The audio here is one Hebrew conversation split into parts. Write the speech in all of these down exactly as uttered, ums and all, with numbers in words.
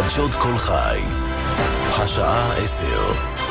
חדשות כל חי, השעה עשר.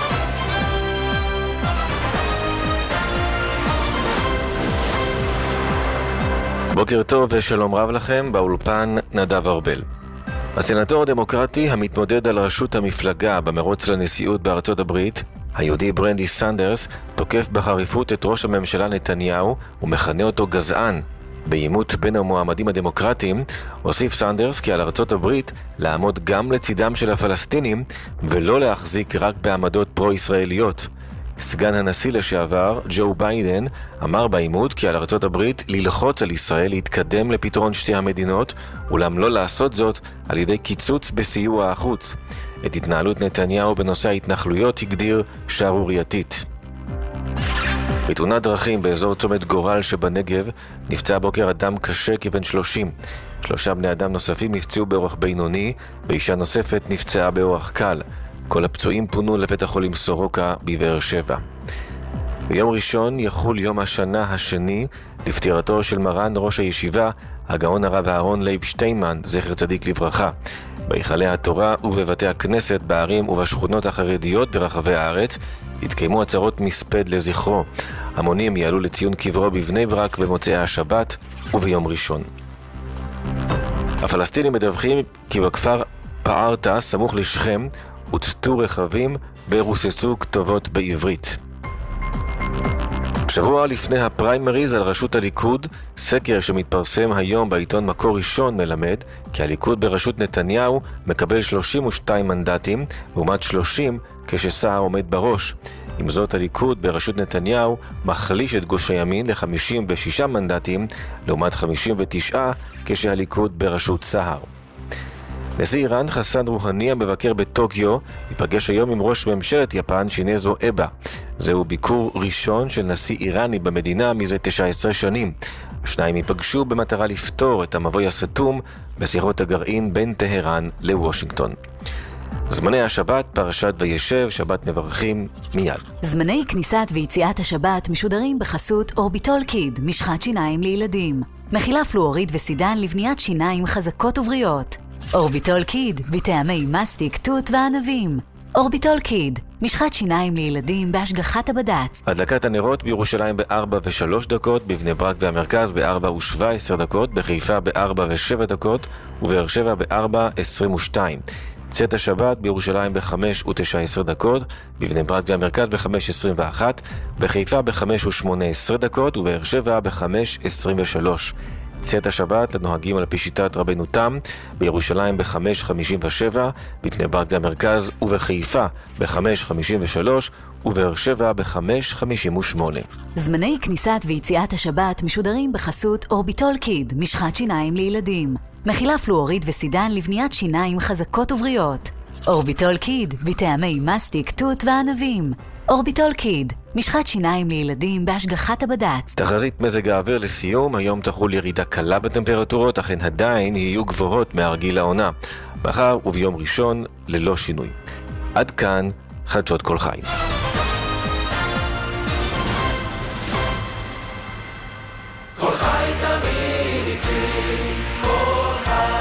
בוקר טוב ושלום רב לכם, באולפן נדב ארבל. הסנטור הדמוקרטי המתמודד על ראשות המפלגה במרוץ לנשיאות בארצות הברית, היהודי ברני סנדרס, תוקף בחריפות את ראש הממשלה נתניהו ומכנה אותו גזען. בעימות בין המועמדים הדמוקרטיים, הוסיף סנדרס כי על ארצות הברית לעמוד גם לצידם של הפלסטינים ולא להחזיק רק בעמדות פרו-ישראליות. סגן הנשיא לשעבר, ג'ו ביידן, אמר בעימות כי על ארצות הברית ללחוץ על ישראל להתקדם לפתרון שתי המדינות, אולם לא לעשות זאת על ידי קיצוץ בסיוע החוץ. את התנהלות נתניהו בנושא ההתנחלויות הגדיר שערורייתית. בתאונת דרכים באזור צומת גורל שבנגב נפצע בוקר אדם קשה כבן שלושים. שלושה בני אדם נוספים נפצעו באורח בינוני, ואישה נוספת נפצעה באורח קל. כל הפצועים פונו לבית החולים סורוקה בבאר שבע. ביום ראשון יחול יום השנה השני לפטירתו של מרן ראש הישיבה, הגאון הרב אהרון לייב שטיינמן, זכר צדיק לברכה. בהיכלי התורה ובבתי הכנסת בערים ובשכונות החרדיות ברחבי הארץ התקיימו עצרות מספד לזכרו. המונים יעלו לציון קברו בבני ברק במוצאי השבת וביום ראשון. הפלסטינים מדווחים כי בכפר פארטה, סמוך לשכם, הוצתו רכבים ורוססו כתובות בעברית. שבוע לפני הפריימריז על ראשות הליכוד, סקר שמתפרסם היום בעיתון מקור ראשון מלמד כי הליכוד בראשות נתניהו מקבל שלושים ושתיים מנדטים, לעומת שלושים כשסער עומד בראש. עם זאת, הליכוד בראשות נתניהו מחליש את גוש הימין ל-חמישים ושישה מנדטים, לעומת חמישים ותשע כשהליכוד בראשות סער. נשיא איראן חסן רוהני המבקר בטוקיו ייפגש היום עם ראש ממשלת יפן שינזו אבה. זהו ביקור ראשון של נשיא איראני במדינה מזה תשע עשרה שנים. השניים ייפגשו במטרה לפתור את המבוי הסתום בשיחות הגרעין בין טהרן לוושינגטון. זמני השבת, פרשת וישב, שבת מברכים מיד. זמני כניסת ויציאת השבת משודרים בחסות אורביטול קיד, משחת שיניים לילדים. מכילה פלואוריד וסידן לבניית שיניים חזקות ובריאות. אורביטול קיד, בטעמי מסטיק, תות וענבים. אורביטול קיד, משחת שיניים לילדים בהשגחת הבד"ץ. הדלקת הנרות בירושלים ב-ארבע ושלוש דקות, בבני ברק והמרכז ב-ארבע ושבע עשרה דקות, בחיפה ב-ארבע ושבע דקות ובאר שבע ב-ארבע עשרים ושתיים. צאת השבת בירושלים ב-חמש ותשע עשרה דקות, בבני ברק והמרכז ב-חמש עשרים ואחת, בחיפה ב-חמש ושמונה עשרה דקות ובאר שבע ב-חמש עשרים ושלוש. צאת השבת לנוהגים על פי שיטת רבנו תם, בירושלים ב-חמש חמישים ושבע, בבני ברק והמרכז ובחיפה ב-חמש חמישים ושלוש ובאר שבע ב-חמש חמישים ושמונה. זמני כניסת ויציאת השבת משודרים בחסות אורביטול קיד, משחת שיניים לילדים. מכילה פלואוריד וסידן לבניית שיניים חזקות ובריאות. אורביטול קיד, בטעמי מסטיק, תות וענבים. אורביטול קיד, משחת שיניים לילדים בהשגחת הבד"ץ. תחזית מזג האוויר לסיום, היום תחול ירידה קלה בטמפרטורות, אכן עדיין יהיו גבוהות מהרגיל העונה. מחר וביום ראשון ללא שינוי. עד כאן חדשות כל חי. כל חי תמיד איתי, כל חי.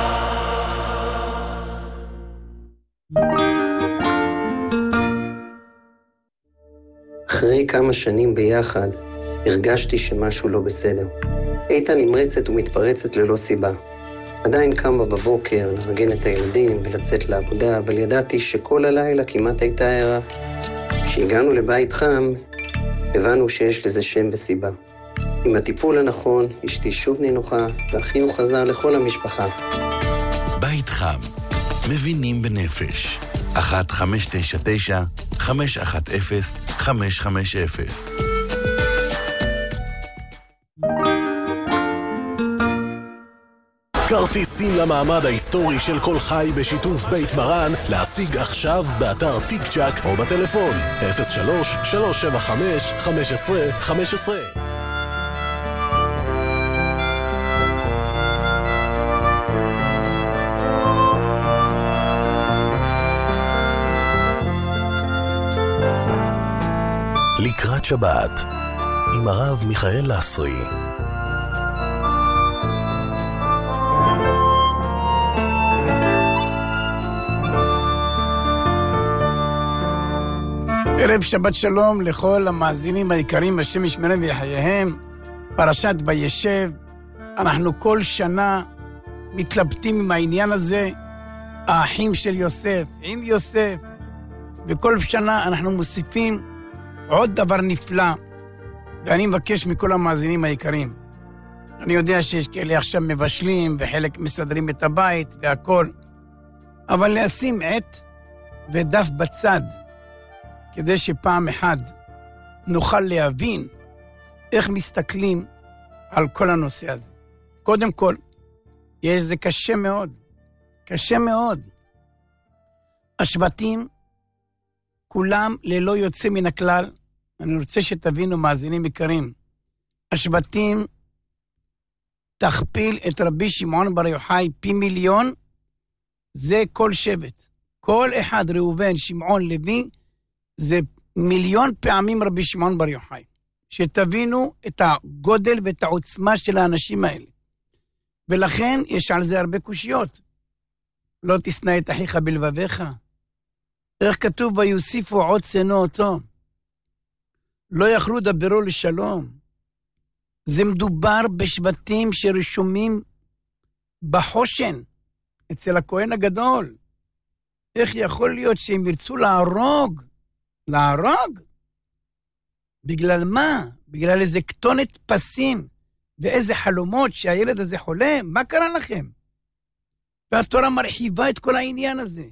אחרי כמה שנים ביחד, הרגשתי שמשהו לא בסדר. הייתה נמרצת ומתפרצת ללא סיבה. עדיין קמה בבוקר לארגן את הילדים ולצאת לעבודה, אבל ידעתי שכל הלילה כמעט הייתה ערה. כשהגענו לבית חם, הבנו שיש לזה שם וסיבה. עם הטיפול הנכון, אשתי שוב נינוחה, והחיוך חזר לכל המשפחה. בית חם, מבינים בנפש. אחת חמש תשע תשע חמש אחת אפס חמש חמש אפס. כרטיסים למעמד ההיסטורי של כל חי בשיתוף בית מרן להשיג עכשיו באתר טיק צ'ק או בטלפון אפס שלוש שלוש שבע חמש חמש עשרה חמש עשרה. לקראת שבת עם הרב מיכאל לסרי. ערב שבת שלום לכל המאזינים היקרים, השם ישמרם ויחייהם. פרשת וישב, אנחנו כל שנה מתלבטים עם העניין הזה, האחים של יוסף, עם יוסף, וכל שנה אנחנו מוסיפים עוד דבר נפלא, ואני מבקש מכל המאזינים היקרים. אני יודע שיש כאלה עכשיו מבשלים, וחלק מסדרים את הבית והכל, אבל לשים עת ודף בצד, כדי שפעם אחד נוכל להבין איך מסתכלים על כל הנושא הזה. קודם כל, יש זה קשה מאוד, קשה מאוד. השבטים, כולם ללא יוצא מן הכלל, אני רוצה שתבינו מאזינים יקרים, השבטים תכפיל את רבי שמעון בר יוחאי פי מיליון, זה כל שבט. כל אחד, ראובן, שמעון, לוי, זה מיליון פעמים רבי שמעון בר יוחאי. שתבינו את הגודל ואת העוצמה של האנשים האלה. ולכן יש על זה הרבה קושיות. לא תשנא את אחיך בלבביך. איך כתוב ויוסיפו עוד שנוא אותו. לא יכלו דברו לשלום. זה מדובר בשבטים שרשומים בחושן, אצל הכהן הגדול. איך יכול להיות שהם ירצו להרוג? להרוג? בגלל מה? בגלל איזה כתונת פסים, ואיזה חלומות שהילד הזה חולם? מה קרה לכם? והתורה מרחיבה את כל העניין הזה.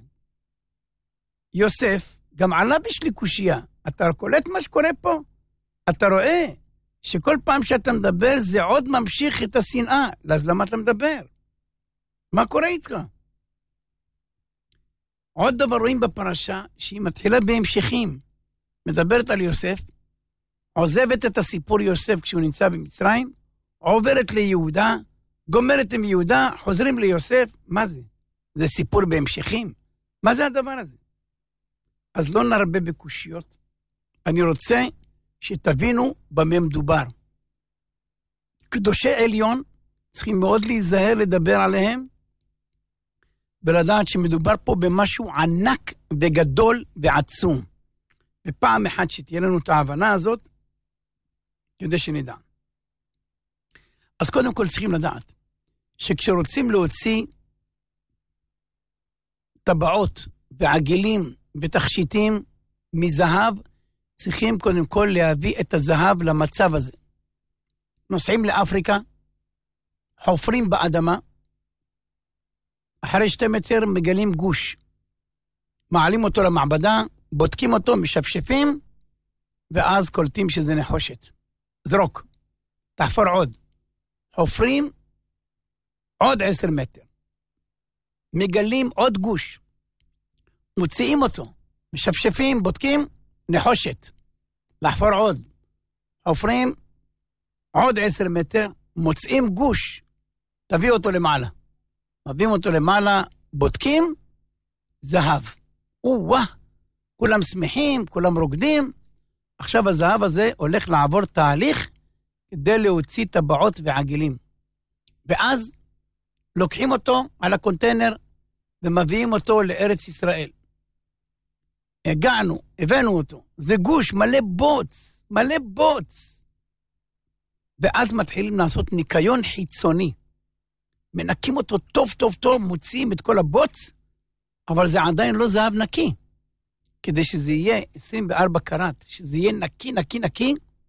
יוסף גם עלה בשלי קושייה. אתה קולט מה שקורה פה? אתה רואה שכל פעם שאתה מדבר זה עוד ממשיך את השנאה. אז למה אתה מדבר? מה קורה איתך? עוד דבר רואים בפרשה שהיא מתחילה בהמשכים. מדברת על יוסף, עוזבת את הסיפור יוסף כשהוא נמצא במצרים, עוברת ליהודה, גומרת עם יהודה, חוזרים ליוסף. מה זה? זה סיפור בהמשכים. מה זה הדבר הזה? אז לא נרבה בקושיות. אני רוצה שתבינו במה מדובר. קדושי עליון צריכים מאוד להיזהר לדבר עליהם, ולדעת שמדובר פה במשהו ענק וגדול ועצום. ופעם אחת שתהיה לנו את ההבנה הזאת, כדי שנדע. אז קודם כל צריכים לדעת, שכשרוצים להוציא טבעות ועגלים ותכשיטים מזהב, צריכים קודם כל להביא את הזהב למצב הזה. נוסעים לאפריקה, חופרים באדמה, אחרי שתי מטר מגלים גוש. מעלים אותו למעבדה, בודקים אותו, משפשפים, ואז קולטים שזה נחושת. זרוק, תחפור עוד. חופרים עוד עשר מטר. מגלים עוד גוש. מוציאים אותו, משפשפים, בודקים, נחושת. לחפור עוד. חופרים עוד עשר מטר, מוצאים גוש. תביא אותו למעלה. מביאים אותו למעלה, בודקים, זהב. או-וואה, כולם שמחים, כולם רוקדים. עכשיו הזהב הזה הולך לעבור תהליך כדי להוציא טבעות ועגלים. ואז לוקחים אותו על הקונטיינר ומביאים אותו לארץ ישראל. הגענו, הבאנו אותו. זה גוש מלא בוץ, מלא בוץ. ואז מתחילים לעשות ניקיון חיצוני. מנקים אותו טוב טוב טוב, מוציאים את כל הבוץ, אבל זה עדיין לא זהב נקי. כדי שזה יהיה עשרים וארבע קראט, שזה יהיה נקי, נקי, נקי,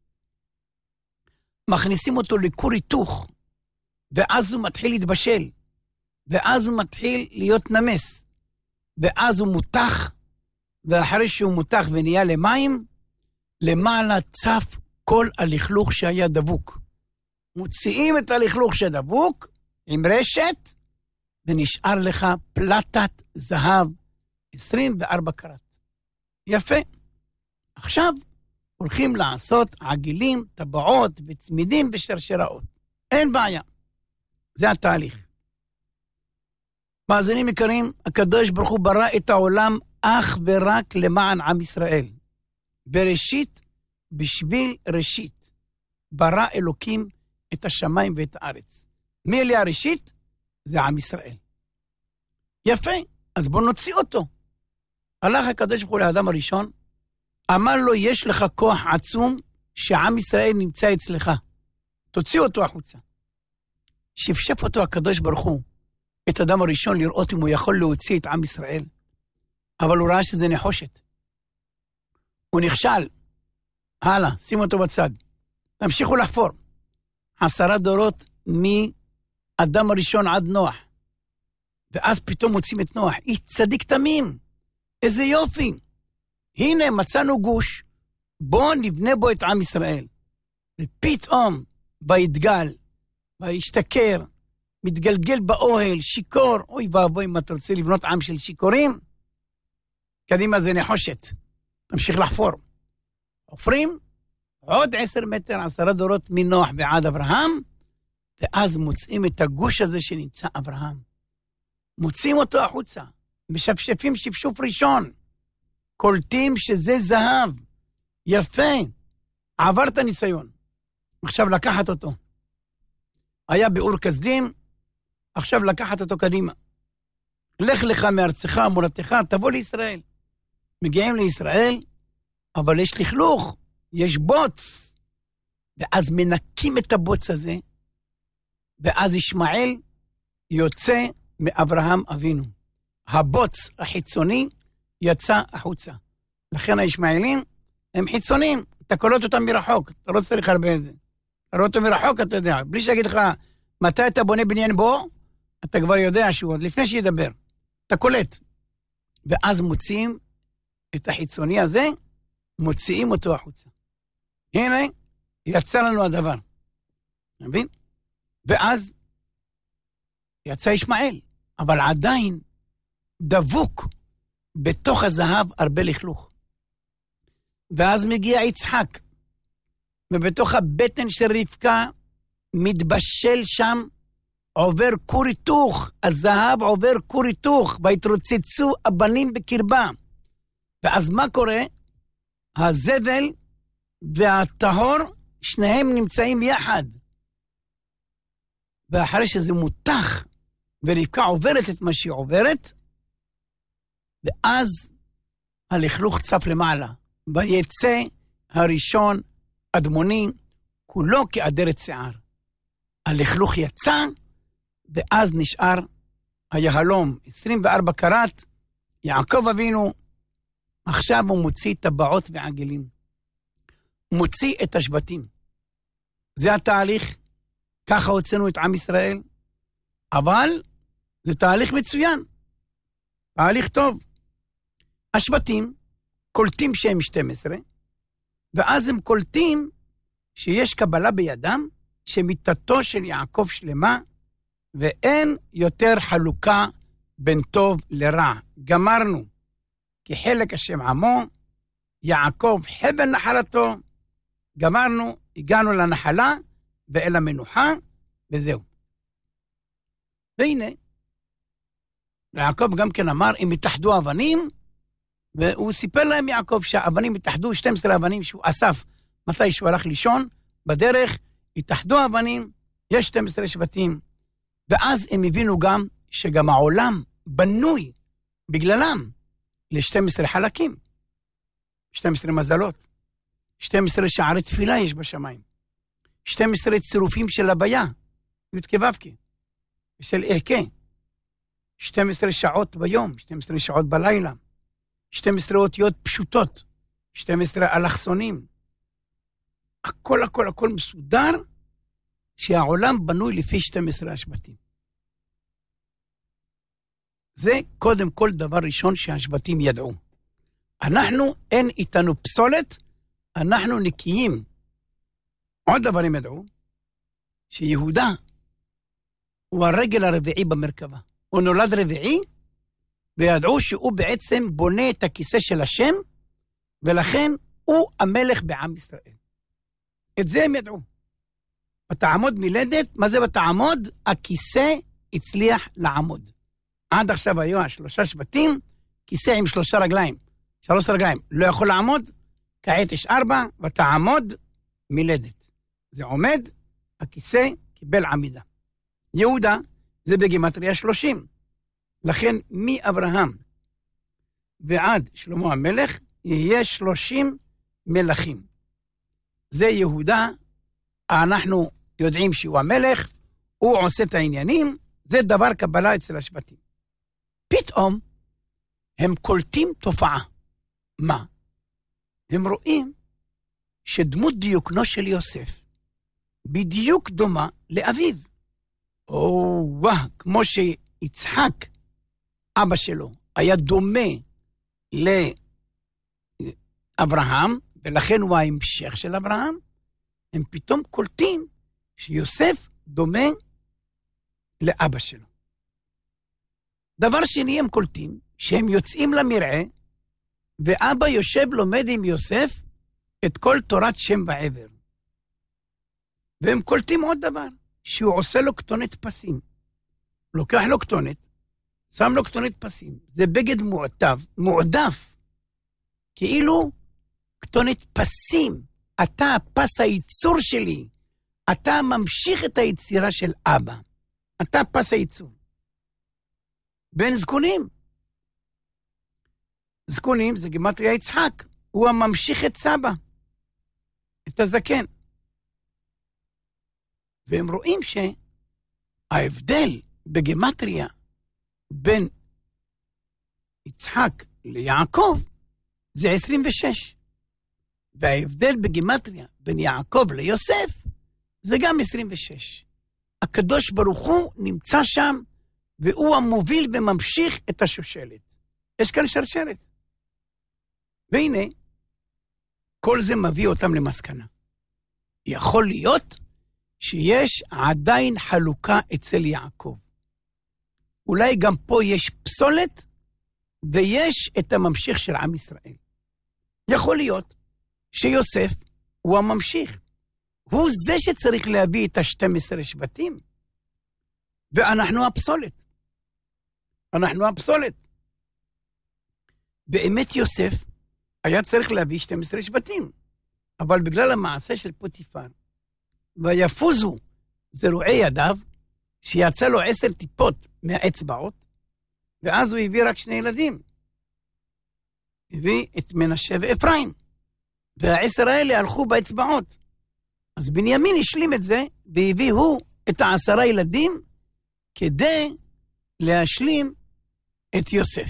מכניסים אותו לכור היתוך, ואז הוא מתחיל להתבשל, ואז הוא מתחיל להיות נמס, ואז הוא מותח, ואחרי שהוא מותח ונהיה למים, למעלה צף כל הלכלוך שהיה דבוק. מוציאים את הלכלוך שדבוק, עם רשת, ונשאר לך פלטת זהב, עשרים וארבע קראט. יפה. עכשיו הולכים לעשות עגילים, טבעות וצמידים ושרשראות. אין בעיה. זה התהליך. מאזינים יקרים, הקדוש ברוך הוא ברא את העולם אך ורק למען עם ישראל. בראשית, בשביל ראשית, ברא אלוקים את השמיים ואת הארץ. מי אלה הראשית? זה עם ישראל. יפה, אז בוא נוציא אותו. הלך הקדוש ברוך הוא לאדם הראשון, אמר לו, יש לך כוח עצום שעם ישראל נמצא אצלך. תוציא אותו החוצה. שפשף אותו הקדוש ברוך הוא, את אדם הראשון לראות אם הוא יכול להוציא את עם ישראל. אבל הוא ראה שזה נחושת. הוא נכשל. הלאה, שים אותו בצד. תמשיכו לחפור. עשרה דורות מאדם הראשון עד נוח. ואז פתאום מוצאים את נוח. איש צדיק תמים. איזה יופי. הנה מצאנו גוש. בואו נבנה בו את עם ישראל. ופתאום ביתגל, וישתכר, מתגלגל באוהל, שיקור. אוי ואבוי, אם אתה רוצה לבנות עם של שיקורים, קדימה זה נחושת. תמשיך לחפור. חופרים, עוד עשר מטר, עשרה דורות מנוח ועד אברהם, ואז מוצאים את הגוש הזה שנמצא אברהם. מוצאים אותו החוצה, משפשפים שפשוף ראשון, קולטים שזה זהב. יפה, עברת ניסיון. עכשיו לקחת אותו. היה באור כסדים, עכשיו לקחת אותו קדימה. לך לך מארצך, מולדתך, תבוא לישראל. מגיעים לישראל, אבל יש לכלוך, יש בוץ. ואז מנקים את הבוץ הזה, ואז ישמעאל יוצא מאברהם אבינו. הבוץ החיצוני יצא החוצה. לכן הישמעאלים הם חיצונים, אתה קולט אותם מרחוק, אתה לא צריך הרבה את זה. אתה רואה אותו מרחוק, אתה יודע, בלי שיגיד לך מתי אתה בונה בניין בו, אתה כבר יודע שהוא עוד לפני שידבר. אתה קולט. ואז מוציאים את החיצוני הזה, מוציאים אותו החוצה. הנה, יצא לנו הדבר. מבין? ואז יצא ישמעאל, אבל עדיין דבוק בתוך הזהב הרבה לכלוך. ואז מגיע יצחק, ובתוך הבטן של רבקה מתבשל שם, עובר כור היתוך, הזהב עובר כור היתוך, והתרוצצו הבנים בקרבה. ואז מה קורה? הזבל והטהור, שניהם נמצאים יחד. ואחרי שזה מותח, ורבקה עוברת את מה שהיא עוברת, ואז הלכלוך צף למעלה. ויצא הראשון אדמוני, כולו כאדרת שיער. הלכלוך יצא, ואז נשאר היהלום, עשרים וארבע קראט, יעקב אבינו, עכשיו הוא מוציא טבעות ועגלים. הוא מוציא את השבטים. זה התהליך, ככה הוצאנו את עם ישראל, אבל זה תהליך מצוין, תהליך טוב. השבטים קולטים שהם שתים עשרה, ואז הם קולטים שיש קבלה בידם, שמיתתו של יעקב שלמה, ואין יותר חלוקה בין טוב לרע. גמרנו, כי חלק השם עמו, יעקב חבל נחלתו, גמרנו, הגענו לנחלה, ואל המנוחה, וזהו. והנה, יעקב גם כן אמר, אם יתאחדו אבנים, והוא סיפר להם יעקב שהאבנים יתאחדו, שתים עשרה אבנים שהוא אסף, מתי שהוא הלך לישון, בדרך, יתאחדו אבנים, יש שתים עשרה שבטים, ואז הם הבינו גם, שגם העולם בנוי, בגללם, ל-שתים עשרה חלקים, שתים עשרה מזלות, שתים עשרה שערי תפילה יש בשמיים, שתים עשרה צירופים של הוויה, י' כ' ו' כ', ושל אהקה, שתים עשרה שעות ביום, שתים עשרה שעות בלילה, שתים עשרה אותיות פשוטות, שתים עשרה אלכסונים, הכל הכל הכל מסודר, שהעולם בנוי לפי שתים עשרה השבטים. זה קודם כל דבר ראשון שהשבטים ידעו. אנחנו, אין איתנו פסולת, אנחנו נקיים. עוד דברים ידעו, שיהודה הוא הרגל הרביעי במרכבה. הוא נולד רביעי, וידעו שהוא בעצם בונה את הכיסא של השם, ולכן הוא המלך בעם ישראל. את זה הם ידעו. בתעמוד מלדת, מה זה בתעמוד? הכיסא הצליח לעמוד. עד עכשיו היו השלושה שבטים, כיסא עם שלושה רגליים, שלוש רגליים, לא יכול לעמוד, כעת יש ארבע, ותעמוד מלדת. זה עומד, הכיסא קיבל עמידה. יהודה, זה בגימטריה שלושים. לכן מאברהם ועד שלמה המלך, יהיה שלושים מלכים. זה יהודה, אנחנו יודעים שהוא המלך, הוא עושה את העניינים, זה דבר קבלה אצל השבטים. פתאום הם קולטים תופעה. מה? הם רואים שדמות דיוקנו של יוסף בדיוק דומה לאביו. או וואה, כמו שיצחק, אבא שלו, היה דומה לאברהם, ולכן הוא ההמשך של אברהם, הם פתאום קולטים שיוסף דומה לאבא שלו. דבר שני, הם קולטים שהם יוצאים למרעה, ואבא יושב לומד עם יוסף את כל תורת שם ועבר. והם קולטים עוד דבר, שהוא עושה לו כתונת פסים. לוקח לו כתונת, שם לו כתונת פסים. זה בגד מועטב, מועדף. כאילו כתונת פסים. אתה פס הייצור שלי. אתה ממשיך את היצירה של אבא. אתה פס הייצור. בין זקונים. זקונים זה גימטריה יצחק. הוא הממשיך את סבא. את הזקן. והם רואים שההבדל בגימטריה בין יצחק ליעקב זה עשרים ושש. וההבדל בגימטריה בין יעקב ליוסף זה גם עשרים ושש. הקדוש ברוך הוא נמצא שם, והוא המוביל וממשיך את השושלת. יש כאן שרשרת. והנה, כל זה מביא אותם למסקנה. יכול להיות שיש עדיין חלוקה אצל יעקב. אולי גם פה יש פסולת, ויש את הממשיך של עם ישראל. יכול להיות שיוסף הוא הממשיך. הוא זה שצריך להביא את ה-שנים עשר שבטים. ואנחנו הפסולת. אנחנו הפסולת. באמת יוסף היה צריך להביא שנים עשר שבטים. אבל בגלל המעשה של פוטיפר, ויפוזו זרועי ידיו, שיצא לו עשר טיפות מהאצבעות, ואז הוא הביא רק שני ילדים. הביא את מנשה ואפרים. והעשר האלה הלכו באצבעות. אז בנימין השלים את זה, והביא הוא את העשרה ילדים, כדי להשלים את יוסף.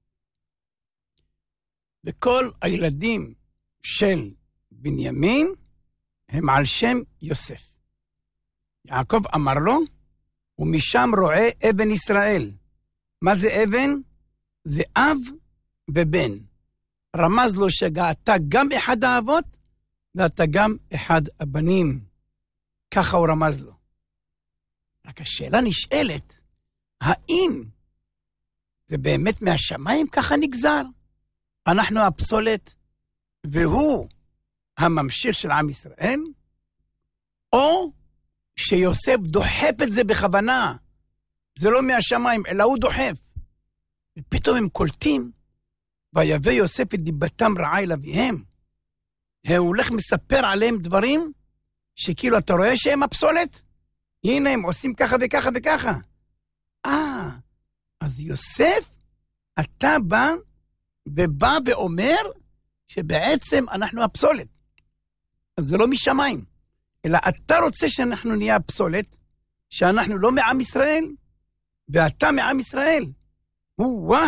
וכל הילדים של בנימין הם על שם יוסף. יעקב אמר לו, ומשם רואה אבן ישראל. מה זה אבן? זה אב ובן. רמז לו שאתה גם אחד האבות, ואתה גם אחד הבנים. ככה הוא רמז לו. רק השאלה נשאלת, האם זה באמת מהשמיים ככה נגזר? אנחנו הפסולת, והוא הממשיך של עם ישראל? או שיוסף דוחף את זה בכוונה? זה לא מהשמיים, אלא הוא דוחף. ופתאום הם קולטים, ויבא יוסף את דיבתם רעה אל אביהם. הוא הולך מספר עליהם דברים, שכאילו אתה רואה שהם הפסולת? הנה הם עושים ככה וככה וככה. אה, אז יוסף, אתה בא, ובא ואומר, שבעצם אנחנו הפסולת. אז זה לא משמיים, אלא אתה רוצה שאנחנו נהיה הפסולת, שאנחנו לא מעם ישראל, ואתה מעם ישראל. וואה.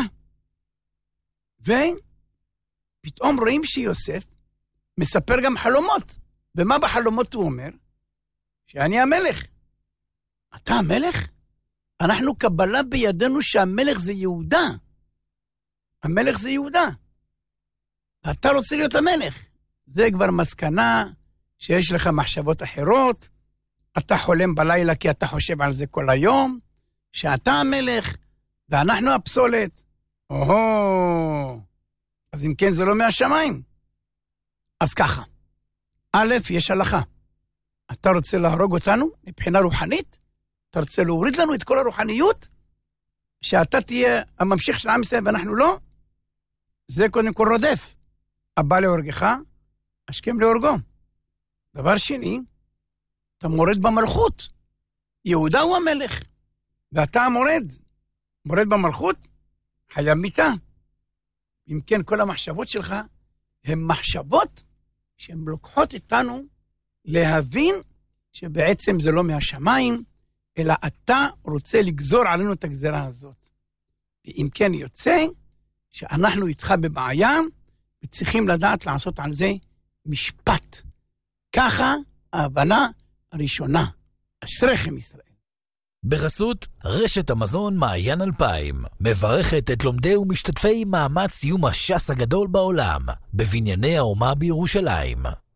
ופתאום רואים שיוסף מספר גם חלומות. ומה בחלומות הוא אומר? שאני המלך. אתה המלך? אנחנו קבלה בידינו שהמלך זה יהודה. המלך זה יהודה. אתה רוצה להיות המלך. זה כבר מסקנה שיש לך מחשבות אחרות. אתה חולם בלילה כי אתה חושב על זה כל היום. שאתה המלך ואנחנו הפסולת. או-הו. אז אם כן זה לא מהשמיים. אז ככה. א', יש הלכה. אתה רוצה להרוג אותנו מבחינה רוחנית? אתה רוצה להוריד לנו את כל הרוחניות? שאתה תהיה הממשיך של עם ישראל ואנחנו לא? זה קודם כל רודף. הבא להורגך, השכם להורגו. דבר שני, אתה מורד במלכות. יהודה הוא המלך. ואתה המורד. מורד במלכות, חייב מיתה. אם כן, כל המחשבות שלך הן מחשבות שהן לוקחות איתנו להבין שבעצם זה לא מהשמיים, אלא אתה רוצה לגזור עלינו את הגזרה הזאת. ואם כן יוצא שאנחנו איתך בבעיה, וצריכים לדעת לעשות על זה משפט. ככה ההבנה הראשונה. אשריכם ישראל. בחסות רשת המזון מעיין אלפיים, מברכת את לומדי ומשתתפי מאמץ יום הש"ס הגדול בעולם, בבנייני האומה בירושלים.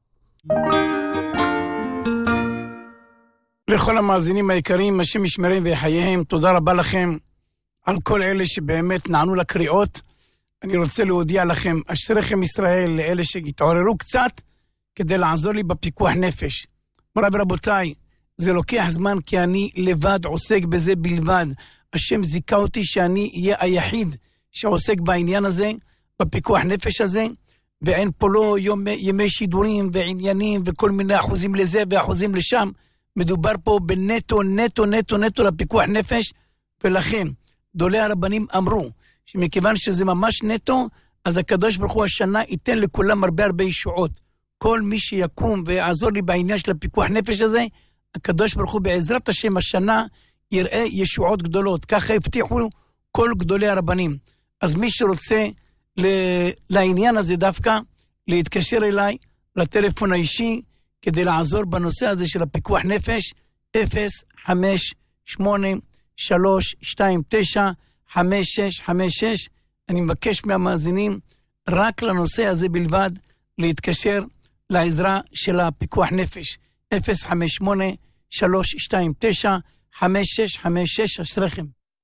לכל המאזינים היקרים, השם ישמרם ויחייהם, תודה רבה לכם על כל אלה שבאמת נענו לקריאות. אני רוצה להודיע לכם, אשריכם ישראל, לאלה שהתעוררו קצת, כדי לעזור לי בפיקוח נפש. מוריי ורבותיי, זה לוקח זמן כי אני לבד עוסק בזה בלבד. השם זיכה אותי שאני אהיה היחיד שעוסק בעניין הזה, בפיקוח נפש הזה, ואין פה לא יום, ימי שידורים ועניינים וכל מיני אחוזים לזה ואחוזים לשם. מדובר פה בנטו, נטו, נטו, נטו לפיקוח נפש, ולכן גדולי הרבנים אמרו שמכיוון שזה ממש נטו, אז הקדוש ברוך הוא השנה ייתן לכולם הרבה הרבה ישועות. כל מי שיקום ויעזור לי בעניין של הפיקוח נפש הזה, הקדוש ברוך הוא בעזרת השם השנה יראה ישועות גדולות. ככה הבטיחו כל גדולי הרבנים. אז מי שרוצה ל- לעניין הזה דווקא, להתקשר אליי לטלפון האישי, כדי לעזור בנושא הזה של הפיקוח נפש, אפס חמש שמונה שלוש שתיים תשע חמש שש חמש שש. אני מבקש מהמאזינים רק לנושא הזה בלבד להתקשר לעזרה של הפיקוח נפש. אפס חמש שמונה שלוש שתיים תשע חמש שש חמש שש. אשריכם.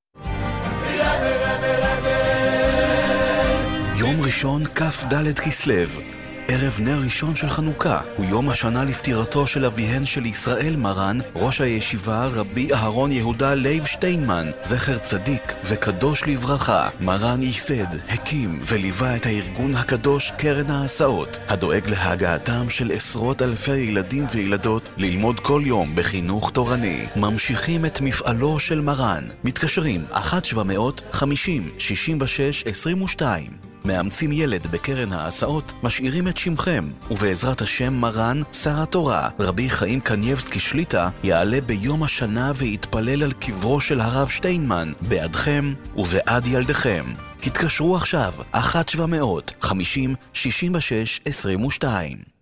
יום ראשון כף ד' כסלו, ערב נר ראשון של חנוכה, הוא יום השנה לפטירתו של אביהן של ישראל מרן, ראש הישיבה רבי אהרון יהודה לייב שטיינמן, זכר צדיק וקדוש לברכה. מרן ייסד, הקים וליווה את הארגון הקדוש קרן ההסעות, הדואג להגעתם של עשרות אלפי ילדים וילדות ללמוד כל יום בחינוך תורני. ממשיכים את מפעלו של מרן, מתקשרים אחת שבע מאות חמישים שישים ושש עשרים ושתיים. מאמצים ילד בקרן ההסעות, משאירים את שמכם, ובעזרת השם מרן, שר התורה, רבי חיים קניבסקי שליטה, יעלה ביום השנה ויתפלל על קברו של הרב שטיינמן, בעדכם ובעד ילדיכם. התקשרו עכשיו, אחת שבע מאות חמישים שישים ושש עשרים ושתיים.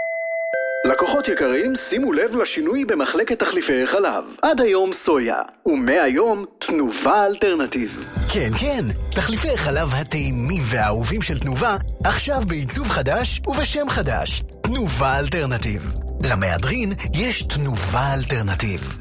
לקוחות יקרים, שימו לב לשינוי במחלקת תחליפי חלב. עד היום סויה, ומהיום תנובה אלטרנטיב. כן, כן, תחליפי חלב הטעימים והאהובים של תנובה, עכשיו בעיצוב חדש ובשם חדש. תנובה אלטרנטיב. למהדרין יש תנובה אלטרנטיב.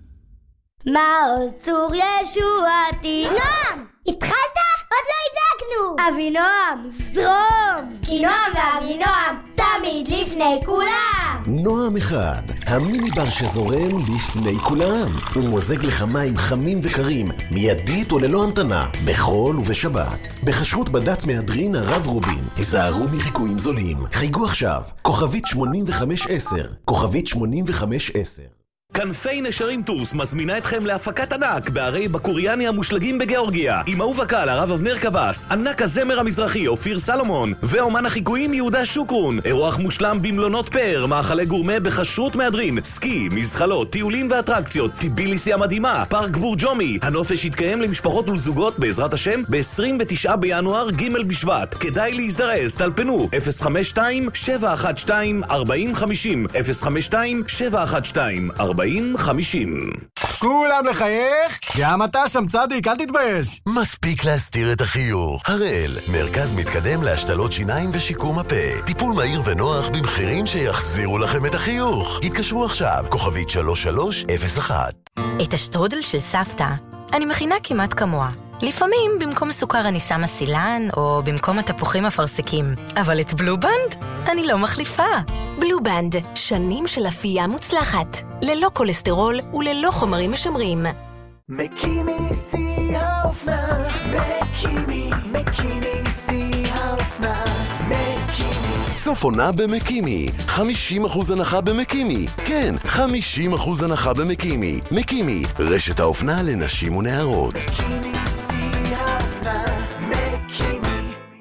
מעוז צור ישועתי. נועם! התחלת? עוד לא הדלקנו! אבינועם, זרום! כי נועם ואבינועם תמיד לפני כולם! נועם אחד, המיני בר שזורם לפני כולם. הוא מוזג לך מים חמים וקרים, מיידית וללא המתנה, בחול ובשבת. בחשרות בד"ץ מהדרין הרב רובין, היזהרו מחיקויים זולים. חייגו עכשיו, כוכבית שמונים וחמש עשר, כוכבית שמונים וחמש עשר. כנפי נשרים טורס מזמינה אתכם להפקת ענק בערי בקוריאני המושלגים בגיאורגיה, עם אהוב הקהל הרב אבנר קבס, ענק הזמר המזרחי אופיר סלומון ואומן החיקויים יהודה שוקרון. אירוח מושלם במלונות פאר, מאכלי גורמה בחשרות מהדרין, סקי, מזחלות, טיולים ואטרקציות, טיביליסי המדהימה, פארק בורג'ומי. הנופש יתקיים למשפחות ולזוגות בעזרת השם ב-עשרים ותשעה בינואר ג' בשבט. כדאי להזדרז, טלפנו אפס חמש שתיים שבע אחת שתיים ארבעים חמישים, אפס חמש שתיים שבע אחת שתיים ארבעים חמישים. כולם לחייך? גם אתה שם צדיק, אל תתבייש. מספיק להסתיר את החיוך. הראל, מרכז מתקדם להשתלות שיניים ושיקום הפה. טיפול מהיר ונוח במחירים שיחזירו לכם את החיוך. התקשרו עכשיו, כוכבית שלוש שלוש אפס אחת. את השטרודל של סבתא אני מכינה כמעט כמוה. לפעמים במקום סוכר אני שמה סילן, או במקום התפוחים אפרסקים. אבל את בלובנד אני לא מחליפה. בלובנד, שנים של אפייה מוצלחת. ללא כולסטרול וללא חומרים משמרים. מקימי שיא האופנה, מקימי, מקימי שיא האופנה, מקימי. סוף עונה במקימי, חמישים אחוז הנחה במקימי. כן, חמישים אחוז הנחה במקימי. מקימי, רשת האופנה לנשים ונערות. מקימי שיא האופנה, מקימי.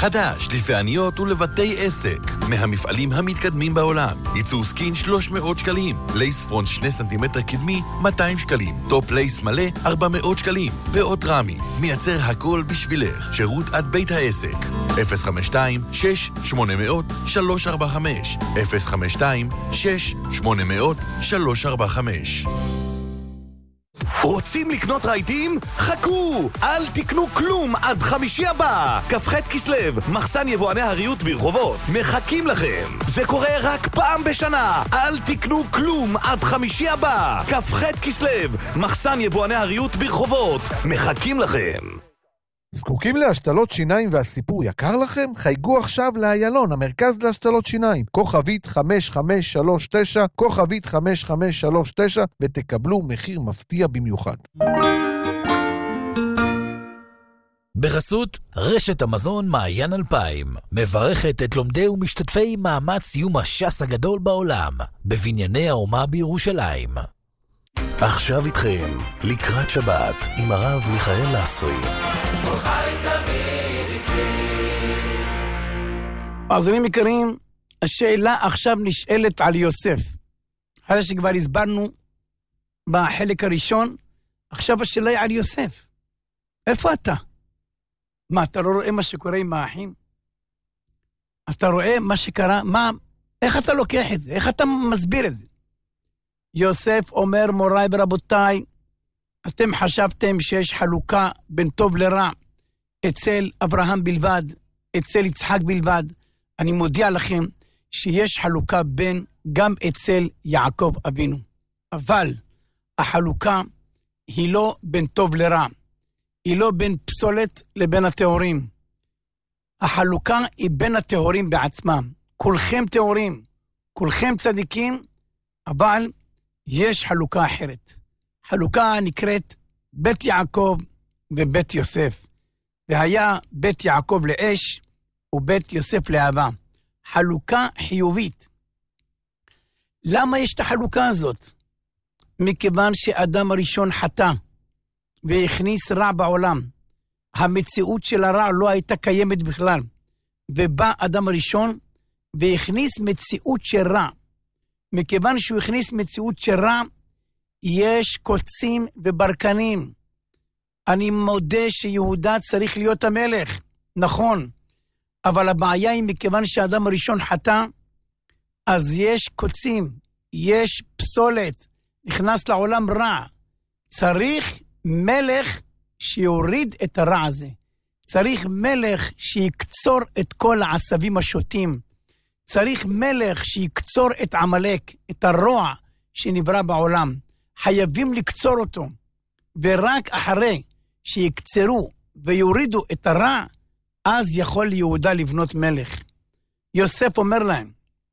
חדש, לפעניות ולבתי עסק. מהמפעלים המתקדמים בעולם. ייצור סקין שלוש מאות שקלים. לייס פרונט שני סנטימטר קדמי, מאתיים שקלים. טופ לייס מלא, ארבע מאות שקלים. ועוד רמי. מייצר הכל בשבילך. שירות עד בית העסק. אפס חמש שתיים שש שמונה אפס אפס שלוש ארבע חמש אפס חמש שתיים שש שמונה אפס אפס שלוש ארבע חמש. רוצים לקנות רהיטים? חכו! אל תקנו כלום עד חמישי הבא! כ"ח כסלו, מחסן יבואני הריהוט ברחובות. מחכים לכם! זה קורה רק פעם בשנה! אל תקנו כלום עד חמישי הבא! כ"ח כסלו, מחסן יבואני הריהוט ברחובות. מחכים לכם! זקוקים להשתלות שיניים והסיפור יקר לכם? חייגו עכשיו לאיילון, המרכז להשתלות שיניים. כוכבית חמש חמש שלוש תשע, כוכבית חמש חמש שלוש תשע, ותקבלו מחיר מפתיע במיוחד. בחסות רשת המזון מעיין אלפיים, מברכת את לומדי ומשתתפי מאמץ יום הש"ס הגדול בעולם, בבנייני האומה בירושלים. עכשיו איתכם, לקראת שבת, עם הרב מיכאל לסוי. אז אני מכירים, השאלה עכשיו נשאלת על יוסף. אחרי שכבר הסברנו בחלק הראשון, עכשיו השאלה היא על יוסף. איפה אתה? מה, אתה לא רואה מה שקורה עם האחים? אתה רואה מה שקרה? מה, איך אתה לוקח את זה? איך אתה מסביר את זה? יוסף אומר, מוריי ורבותיי, אתם חשבתם שיש חלוקה בין טוב לרע אצל אברהם בלבד, אצל יצחק בלבד. אני מודיע לכם שיש חלוקה בין גם אצל יעקב אבינו. אבל החלוקה היא לא בין טוב לרע. היא לא בין פסולת לבין התיאורים. החלוקה היא בין התיאורים בעצמם. כולכם תיאורים, כולכם צדיקים, אבל יש חלוקה אחרת. חלוקה נקראת בית יעקב ובית יוסף. והיה בית יעקב לאש ובית יוסף לאהבה. חלוקה חיובית. למה יש את החלוקה הזאת? מכיוון שאדם הראשון חטא והכניס רע בעולם. המציאות של הרע לא הייתה קיימת בכלל. ובא אדם הראשון והכניס מציאות של רע. מכיוון שהוא הכניס מציאות של רע, יש קוצים וברקנים. אני מודה שיהודה צריך להיות המלך, נכון. אבל הבעיה היא מכיוון שהאדם הראשון חטא, אז יש קוצים, יש פסולת, נכנס לעולם רע. צריך מלך שיוריד את הרע הזה. צריך מלך שיקצור את כל העשבים השוטים. צריך מלך שיקצור את עמלק, את הרוע שנברא בעולם. חייבים לקצור אותו. ורק אחרי שיקצרו ויורידו את הרע, אז יכול יהודה לבנות מלך. יוסף אומר להם,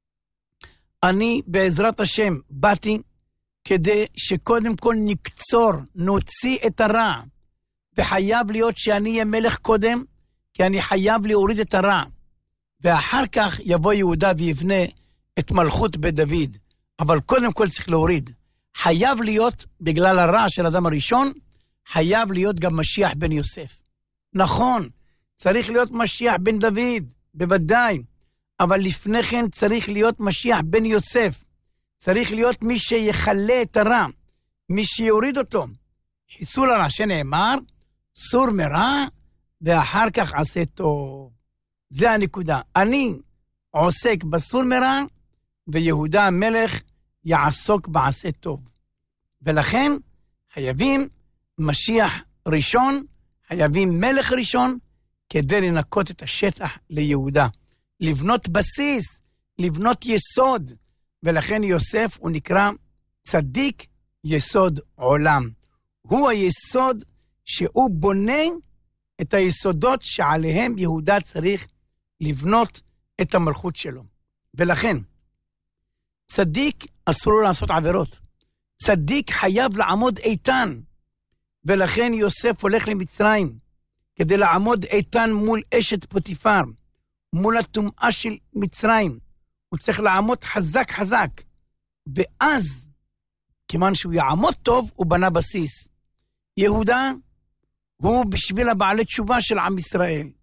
אני בעזרת השם באתי כדי שקודם כל נקצור, נוציא את הרע. וחייב להיות שאני אהיה מלך קודם, כי אני חייב להוריד את הרע. ואחר כך יבוא יהודה ויבנה את מלכות בית דוד. אבל קודם כל צריך להוריד. חייב להיות, בגלל הרע של אדם הראשון, חייב להיות גם משיח בן יוסף. נכון, צריך להיות משיח בן דוד, בוודאי. אבל לפני כן צריך להיות משיח בן יוסף. צריך להיות מי שיחלה את הרע, מי שיוריד אותו. חיסול הרע שנאמר, סור מרע, ואחר כך עשה טוב. זה הנקודה. אני עוסק בסור מרע, ויהודה המלך יעסוק בעשה טוב. ולכן חייבים משיח ראשון, חייבים מלך ראשון, כדי לנקות את השטח ליהודה. לבנות בסיס, לבנות יסוד. ולכן יוסף הוא נקרא צדיק יסוד עולם. הוא היסוד שהוא בונה את היסודות שעליהם יהודה צריך לבנות את המלכות שלו. ולכן, צדיק אסור לו לעשות עבירות. צדיק חייב לעמוד איתן. ולכן יוסף הולך למצרים, כדי לעמוד איתן מול אשת פוטיפר, מול הטומאה של מצרים. הוא צריך לעמוד חזק חזק. ואז, כיוון שהוא יעמוד טוב, הוא בנה בסיס. יהודה הוא בשביל הבעלי תשובה של עם ישראל.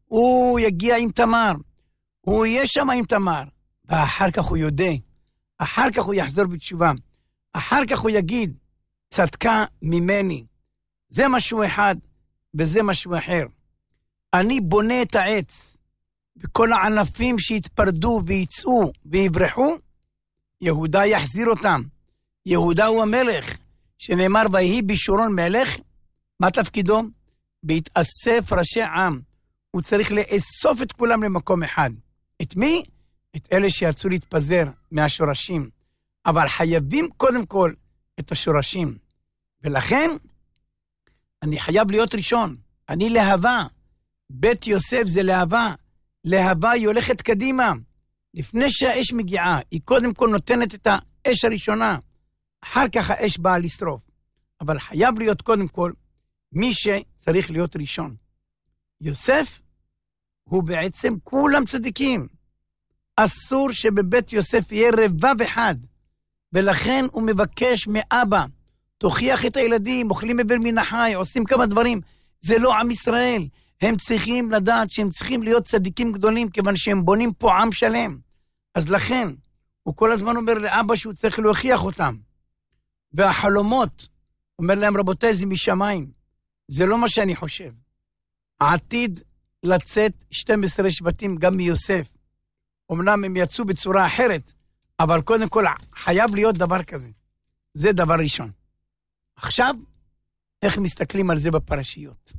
הוא יגיע עם תמר, הוא יהיה שם עם תמר, ואחר כך הוא יודע, אחר כך הוא יחזור בתשובה, אחר כך הוא יגיד, צדקה ממני. זה משהו אחד, וזה משהו אחר. אני בונה את העץ, וכל הענפים שהתפרדו ויצאו ויברחו, יהודה יחזיר אותם. יהודה הוא המלך, שנאמר, ויהי בישורון מלך, מה תפקידו? בהתאסף ראשי עם. הוא צריך לאסוף את כולם למקום אחד. את מי? את אלה שיצאו להתפזר מהשורשים. אבל חייבים קודם כל את השורשים. ולכן, אני חייב להיות ראשון. אני להבה. בית יוסף זה להבה. להבה היא הולכת קדימה. לפני שהאש מגיעה, היא קודם כל נותנת את האש הראשונה. אחר כך האש באה לשרוף. אבל חייב להיות קודם כל מי שצריך להיות ראשון. יוסף הוא בעצם כולם צדיקים. אסור שבבית יוסף יהיה רבב אחד. ולכן הוא מבקש מאבא, תוכיח את הילדים, אוכלים אבר מן החי, עושים כמה דברים. זה לא עם ישראל. הם צריכים לדעת שהם צריכים להיות צדיקים גדולים, כיוון שהם בונים פה עם שלם. אז לכן, הוא כל הזמן אומר לאבא שהוא צריך להוכיח אותם. והחלומות, אומר להם, רבותיי, זה משמיים. זה לא מה שאני חושב. העתיד לצאת שנים עשר שבטים גם מיוסף. אמנם הם יצאו בצורה אחרת, אבל קודם כל חייב להיות דבר כזה. זה דבר ראשון. עכשיו, איך מסתכלים על זה בפרשיות?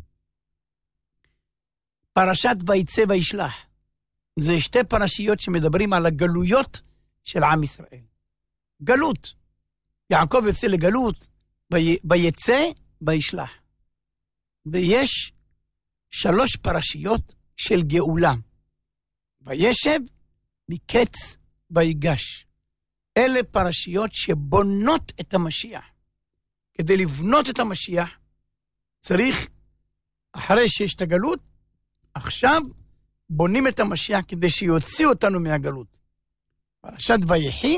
פרשת ויצא וישלח. זה שתי פרשיות שמדברים על הגלויות של עם ישראל. גלות. יעקב יוצא לגלות, ויצא וישלח. ויש שלוש פרשיות של גאולה. וישב מקץ ויגש. אלה פרשיות שבונות את המשיח. כדי לבנות את המשיח, צריך, אחרי שיש את הגלות, עכשיו בונים את המשיח כדי שיוציא אותנו מהגלות. פרשת ויחי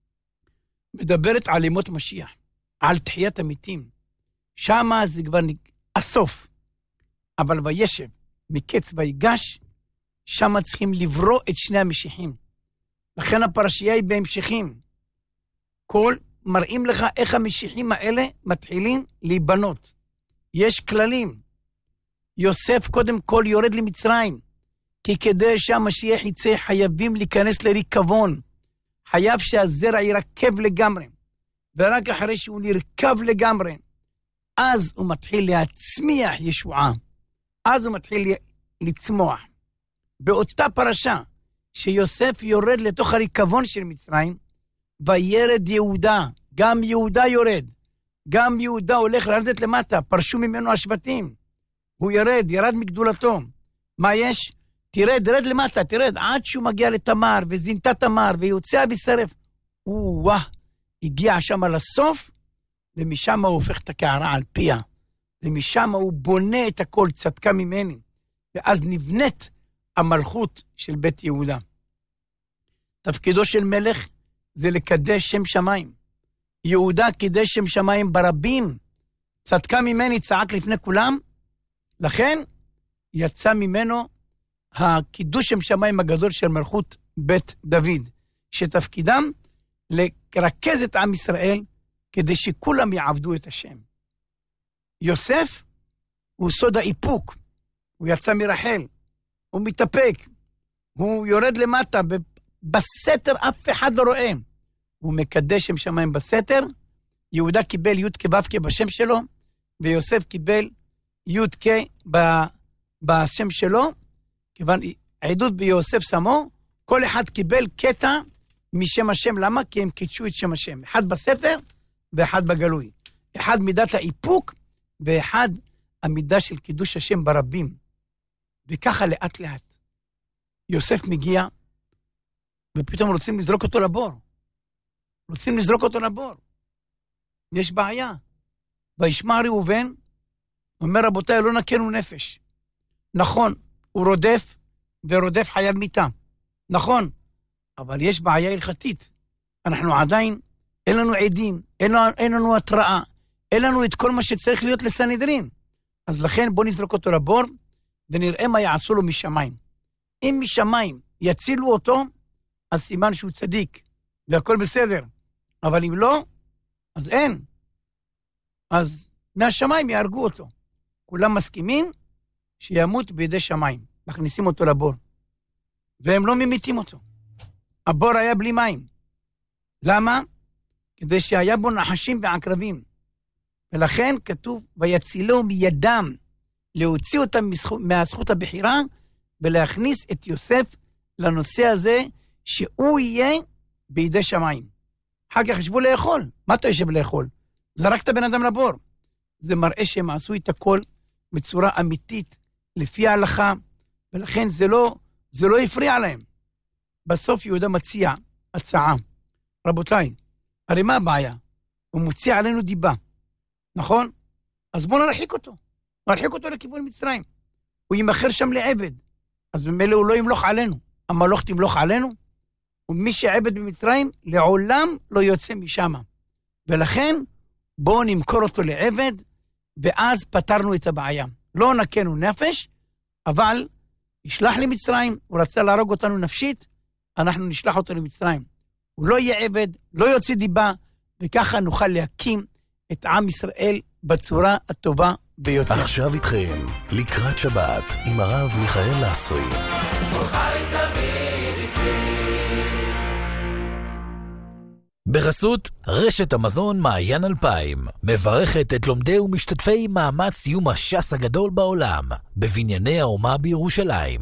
מדברת על ימות משיח, על תחיית המתים. שמה זה כבר הסוף. אבל וישב מקץ ויגש, שמה צריכים לברוא את שני המשיחים. לכן הפרשייה היא בהמשכים. כל מראים לך איך המשיחים האלה מתחילים להיבנות. יש כללים. יוסף קודם כל יורד למצרים, כי כדי שהמשיח יצא חייבים להיכנס לריקבון. חייב שהזרע ירכב לגמרי. ורק אחרי שהוא נרכב לגמרי, אז הוא מתחיל להצמיח ישועה. אז הוא מתחיל לצמוח. באותה פרשה, שיוסף יורד לתוך הריקבון של מצרים, וירד יהודה, גם יהודה יורד, גם יהודה הולך לרדת למטה, פרשו ממנו השבטים. הוא ירד, ירד מגדולתו. מה יש? תרד, רד למטה, תרד, עד שהוא מגיע לתמר, וזינתה תמר, ויוצא בשרף. וואה, הגיע שם לסוף, ומשם הוא הופך את הקערה על פיה. ומשם הוא בונה את הכל, צדקה ממני. ואז נבנית המלכות של בית יהודה. תפקידו של מלך זה לקדש שם שמיים. יהודה קידש שם שמיים ברבים. צדקה ממני צעק לפני כולם. לכן יצא ממנו הקידוש שם שמיים הגדול של מלכות בית דוד, שתפקידם לרכז את עם ישראל כדי שכולם יעבדו את השם. יוסף הוא סוד האיפוק. הוא יצא מרחל. הוא מתאפק. הוא יורד למטה. בסתר אף אחד לא רואה. הוא מקדש שם שמיים בסתר. יהודה קיבל י' כו' בשם שלו, ויוסף קיבל י' כ' בשם שלו. כיוון עדות ביוסף שמו, כל אחד קיבל קטע משם השם. למה? כי הם קידשו את שם השם. אחד בסתר ואחד בגלוי. אחד מידת האיפוק, ואחד המידה של קידוש השם ברבים. וככה לאט לאט. יוסף מגיע, ופתאום רוצים לזרוק אותו לבור. רוצים לזרוק אותו לבור. יש בעיה. וישמע ראובן, אומר רבותיי, לא נקנו נפש. נכון, הוא רודף, ורודף חייב מיתה. נכון, אבל יש בעיה הלכתית. אנחנו עדיין, אין לנו עדים, אין לנו, אין לנו התראה, אין לנו את כל מה שצריך להיות לסנהדרין. אז לכן בוא נזרוק אותו לבור, ונראה מה יעשו לו משמיים. אם משמיים יצילו אותו, אז סימן שהוא צדיק, והכל בסדר. אבל אם לא, אז אין. אז מהשמיים יהרגו אותו. כולם מסכימים שימות בידי שמיים. מכניסים אותו לבור. והם לא ממיתים אותו. הבור היה בלי מים. למה? כדי שהיה בו נחשים ועקרבים. ולכן כתוב, ויצילו מידם, להוציא אותם מהזכות הבחירה, ולהכניס את יוסף לנושא הזה, שהוא יהיה בידי שמיים. אחר כך חשבו לאכול. מה אתה יושב לאכול? זרקת בן אדם לבור. זה מראה שהם עשו את הכל בצורה אמיתית, לפי ההלכה, ולכן זה לא, זה לא הפריע להם. בסוף יהודה מציע הצעה. רבותיי, הרי מה הבעיה? הוא מוציא עלינו דיבה. נכון? אז בואו נרחיק אותו. נרחיק אותו לכיוון מצרים. הוא ימחר שם לעבד. אז במילא הוא לא ימלוך עלינו. המלוך תמלוך עלינו. ומי שעבד במצרים, לעולם לא יוצא משם. ולכן, בואו נמכור אותו לעבד, ואז פתרנו את הבעיה. לא נקנו נפש, אבל ישלח למצרים, הוא רצה להרוג אותנו נפשית, אנחנו נשלח אותו למצרים. הוא לא יהיה עבד, לא יוצא דיבה, וככה נוכל להקים את עם ישראל בצורה הטובה ביותר. עכשיו איתכם, לקראת שבת, עם הרב מיכאל לסרי. בחסות רשת המזון מעיין אלפיים, מברכת את לומדי ומשתתפי מאמץ סיום הש"ס הגדול בעולם, בבנייני האומה בירושלים.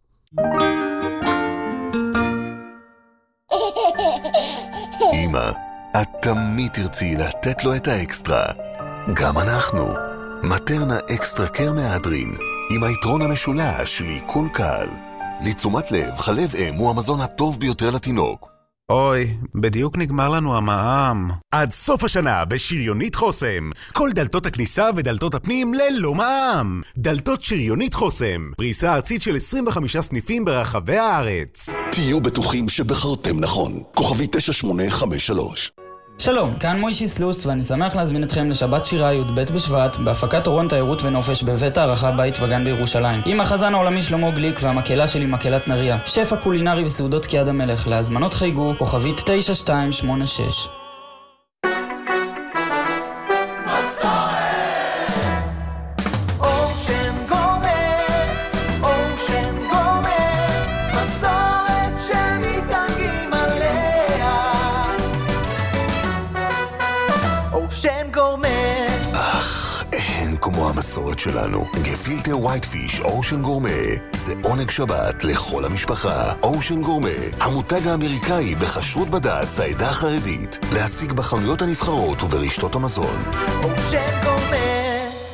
אמא, את תמיד תרצי לתת לו את האקסטרה. גם אנחנו. מטרנה אקסטרה קר מהדרין, עם היתרון המשולש לעיכול קל. לתשומת לב, חלב אם הוא המזון הטוב ביותר לתינוק. אוי, בדיוק נגמר לנו המע"מ. עד סוף השנה בשריונית חוסם. כל דלתות הכניסה ודלתות הפנים ללא מע"מ. דלתות שריונית חוסם. פריסה ארצית של עשרים וחמישה סניפים ברחבי הארץ. תהיו בטוחים שבחרתם נכון. כוכבי תשע שמונה חמש שלוש. שלום, כאן מוישי סלוס ואני שמח להזמין אתכם לשבת שירה י"ב בשבט בהפקת אורון תיירות ונופש בבית הערכה בית וגן בירושלים עם החזן העולמי שלמה גליק והמקהלה שלי מקהלת נריה, שפע קולינרי וסעודות כיד המלך. להזמנות חייגו כוכבית תשע שתיים שמונה שש. כמו המסורת שלנו, גפילטר ווייט פיש אושן גורמה זה עונג שבת לכל המשפחה. אושן גורמה, המותג האמריקאי בכשרות בד"ץ העדה החרדית, להשיג בחנויות הנבחרות וברשתות המזון. אושן גורמה,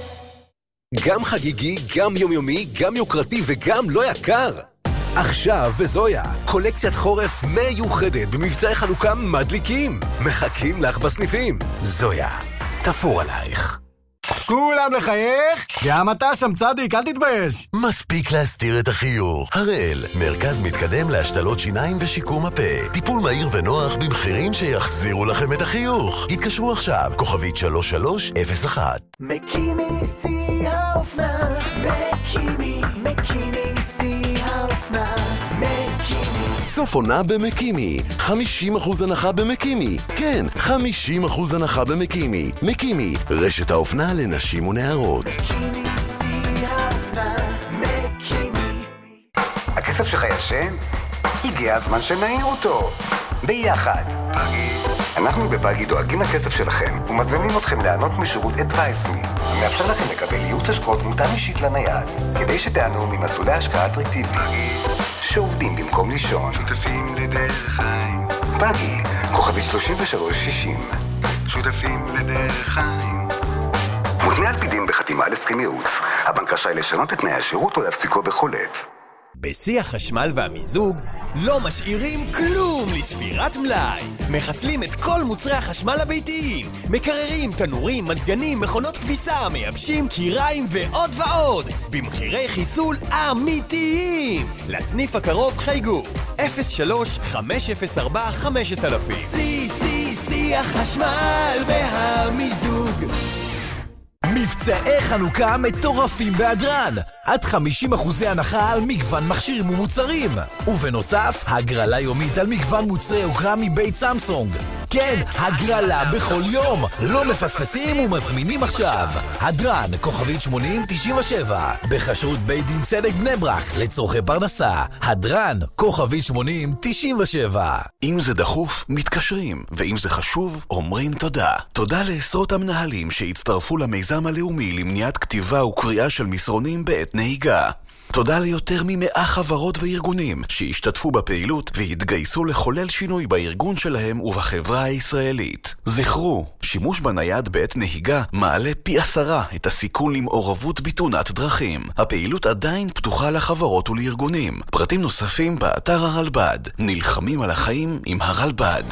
גם חגיגי, גם יומיומי, גם יוקרתי וגם לא יקר. עכשיו בזויה, קולקציית חורף מיוחדת במבצעי חנוכה מדליקים. מחכים לך בסניפים. זויה, תפור עלייך. כולם לחייך? גם אתה שם צדיק, אל תתבייש. מספיק להסתיר את החיוך. הראל, מרכז מתקדם להשתלות שיניים ושיקום הפה. טיפול מהיר ונוח במחירים שיחזירו לכם את החיוך. התקשרו עכשיו, כוכבית שלוש שלוש אפס אחת. מקימי שיא האופנה, מקימי, מקימי שיא האופנה, מקימי. סוף עונה במקימי, חמישים אחוז הנחה במקימי. כן, חמישים אחוז הנחה במקימי. מקימי, רשת האופנה לנשים ונערות. מקימי שיא האופנה, מקימי. הכסף שלך ישן? הגיע הזמן שנעיר אותו. ביחד. פגי. אנחנו בפגי דואגים לכסף שלכם ומזמינים אתכם לענות משירות Advice Me, המאפשר לכם לקבל ייעוץ השקעות מותאם אישית לנייד, כדי שתענו ממסלולי השקעה אטרקטיביים. פגי. שעובדים במקום לישון. שותפים לדרך חיים. פגי, כוכבית שלושים ושלוש שישים. שותפים לדרך חיים. מותנה על פי דין בחתימה על הסכם ייעוץ. הבנק רשאי לשנות את תנאי השירות או להפסיקו בכל עת. בשיא החשמל והמיזוג לא משאירים כלום לשבירת מלאי. מחסלים את כל מוצרי החשמל הביתיים, מקררים, תנורים, מזגנים, מכונות כביסה, מייבשים, קיריים ועוד ועוד במחירי חיסול אמיתיים. לסניף הקרוב חייגו אפס שלוש חמש אפס ארבע חמש אלף. שיא שיא שיא החשמל והמיזוג. מבצעי חנוכה מטורפים בהדרן. עד חמישים אחוזי הנחה על מגוון מכשירים ומוצרים. ובנוסף, הגרלה יומית על מגוון מוצרי יוקרה מבית סמסונג. כן, הגרלה בכל יום. לא מפספסים ומזמינים עכשיו. הדרן, כוכבית שמונים תשעים ושבע. בחשרות בית דין צדק בני ברק, לצורכי פרנסה. הדרן, כוכבית שמונים תשעים ושבע. אם זה דחוף, מתקשרים. ואם זה חשוב, אומרים תודה. תודה לעשרות המנהלים שהצטרפו למיזם הלאומי למניעת כתיבה וקריאה של מסרונים בעת נהיגה. תודה ליותר ממאה חברות וארגונים שהשתתפו בפעילות והתגייסו לחולל שינוי בארגון שלהם ובחברה הישראלית. זכרו, שימוש בנייד בעת נהיגה מעלה פי עשרה את הסיכון למעורבות בתאונת דרכים. הפעילות עדיין פתוחה לחברות ולארגונים. פרטים נוספים באתר הרלב"ד. נלחמים על החיים עם הרלב"ד.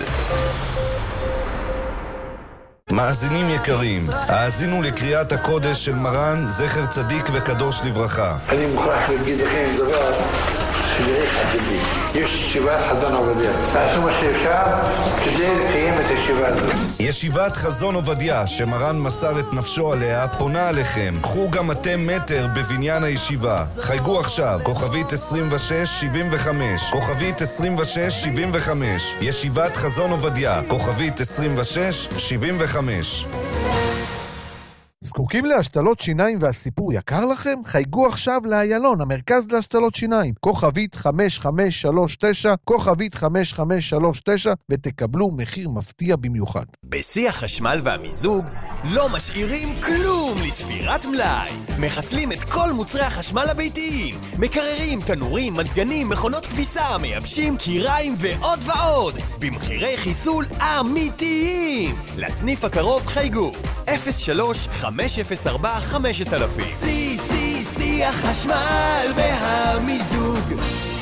מאזינים יקרים, האזינו לקריאת הקודש של מרן זכר צדיק וקדוש לברכה. אני מוכרח להגיד לכם דבר שדרך עתידי. יש ישיבת חזון עובדיה. תעשו מה שאפשר כדי לקיים את הישיבה הזאת. ישיבת חזון עובדיה, שמרן מסר את נפשו עליה, פונה עליכם. קחו גם אתם מטר בבניין הישיבה. חייגו עכשיו, כוכבית עשרים ושש שבעים וחמש, כוכבית עשרים ושש שבעים וחמש. ישיבת חזון עובדיה, כוכבית עשרים ושש שבעים וחמש. זקוקים להשתלות שיניים והסיפור יקר לכם? חייגו עכשיו לאיילון, המרכז להשתלות שיניים. כוכבית חמש חמש שלוש תשע, כוכבית חמש חמש שלוש תשע, ותקבלו מחיר מפתיע במיוחד. בשיא החשמל והמיזוג לא משאירים כלום לשבירת מלאי. מחסלים את כל מוצרי החשמל הביתיים. מקררים, תנורים, מזגנים, מכונות כביסה, מייבשים, קיריים ועוד ועוד. במחירי חיסול אמיתיים. לסניף הקרוב חייגו אפס שלוש חמש אפס ארבע חמש אלף. סי סי סי החשמל והמיזוג.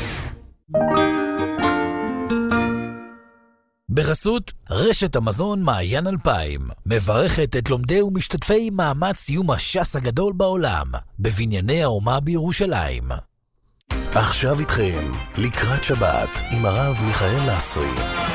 בחסות רשת המזון מעיין אלפיים מברכת את לומדי ומשתתפי מאמץ יום הש"ס הגדול בעולם בבנייני האומה בירושלים. עכשיו איתכם לקראת שבת עם הרב מיכאל לסרי.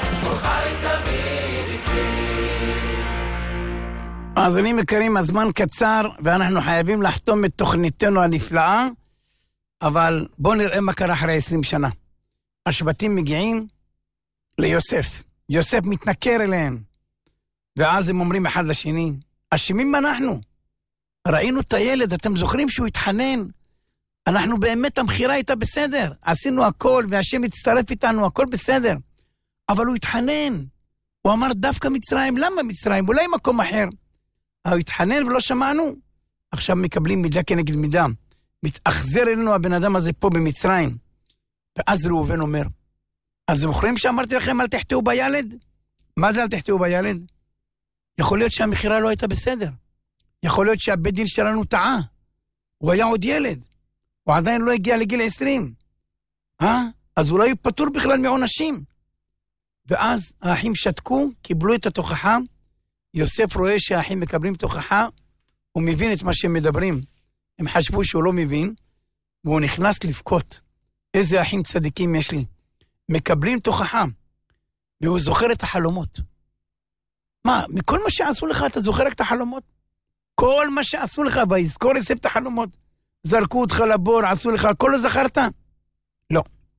אז אני מכירים, הזמן קצר ואנחנו חייבים לחתום את תוכניתנו הנפלאה, אבל בואו נראה מה קרה אחרי עשרים שנה. השבטים מגיעים ליוסף. יוסף מתנכר אליהם. ואז הם אומרים אחד לשני, אשמים אנחנו. ראינו את הילד, אתם זוכרים שהוא התחנן? אנחנו באמת, המחירה הייתה בסדר. עשינו הכל והשם הצטרף איתנו, הכל בסדר. אבל הוא התחנן. הוא אמר דווקא מצרים. למה מצרים? אולי מקום אחר. הוא התחנן ולא שמענו. עכשיו מקבלים מידה כנגד מידה. מתאכזר אלינו הבן אדם הזה פה במצרים. ואז ראובן אומר, אז זוכרים שאמרתי לכם אל תחטאו בילד? מה זה אל תחטאו בילד? יכול להיות שהמחירה לא הייתה בסדר. יכול להיות שהבית דין שלנו טעה. הוא היה עוד ילד. הוא עדיין לא הגיע לגיל עשרים. אה? אז אולי הוא פטור בכלל מעונשים. ואז האחים שתקו, קיבלו את התוכחה. יוסף רואה שהאחים מקבלים תוכחה, הוא מבין את מה שהם מדברים. הם חשבו שהוא לא מבין, והוא נכנס לבכות. איזה אחים צדיקים יש לי. מקבלים תוכחה, והוא זוכר את החלומות. מה, מכל מה שעשו לך אתה זוכר רק את החלומות? כל מה שעשו לך, ויזכור יוסף את החלומות. זרקו אותך לבור, עשו לך, הכל לא זכרת? לא.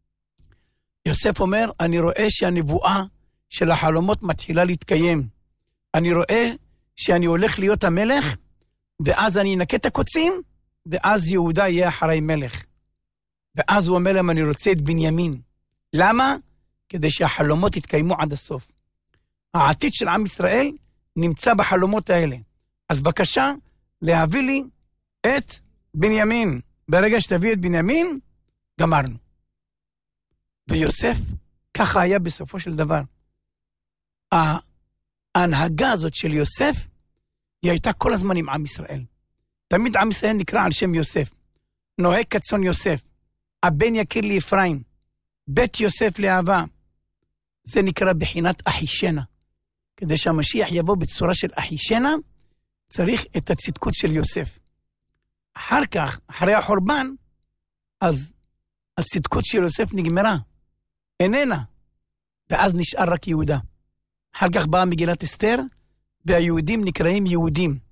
יוסף אומר, אני רואה שהנבואה של החלומות מתחילה להתקיים. אני רואה שאני הולך להיות המלך, ואז אני אנקה את הקוצים, ואז יהודה יהיה אחרי מלך. ואז הוא אומר להם, אני רוצה את בנימין. למה? כדי שהחלומות יתקיימו עד הסוף. העתיד של עם ישראל נמצא בחלומות האלה. אז בבקשה, להביא לי את בנימין. ברגע שתביא את בנימין, גמרנו. ויוסף, ככה היה בסופו של דבר. ההנהגה הזאת של יוסף, היא הייתה כל הזמן עם עם ישראל. תמיד עם ישראל נקרא על שם יוסף. נוהג כצאן יוסף. הבן יקיר לי אפרים. בית יוסף לאהבה. זה נקרא בחינת אחישנה. כדי שהמשיח יבוא בצורה של אחישנה, צריך את הצדקות של יוסף. אחר כך, אחרי החורבן, אז הצדקות של יוסף נגמרה. איננה. ואז נשאר רק יהודה. אחר כך באה מגילת אסתר, והיהודים נקראים יהודים.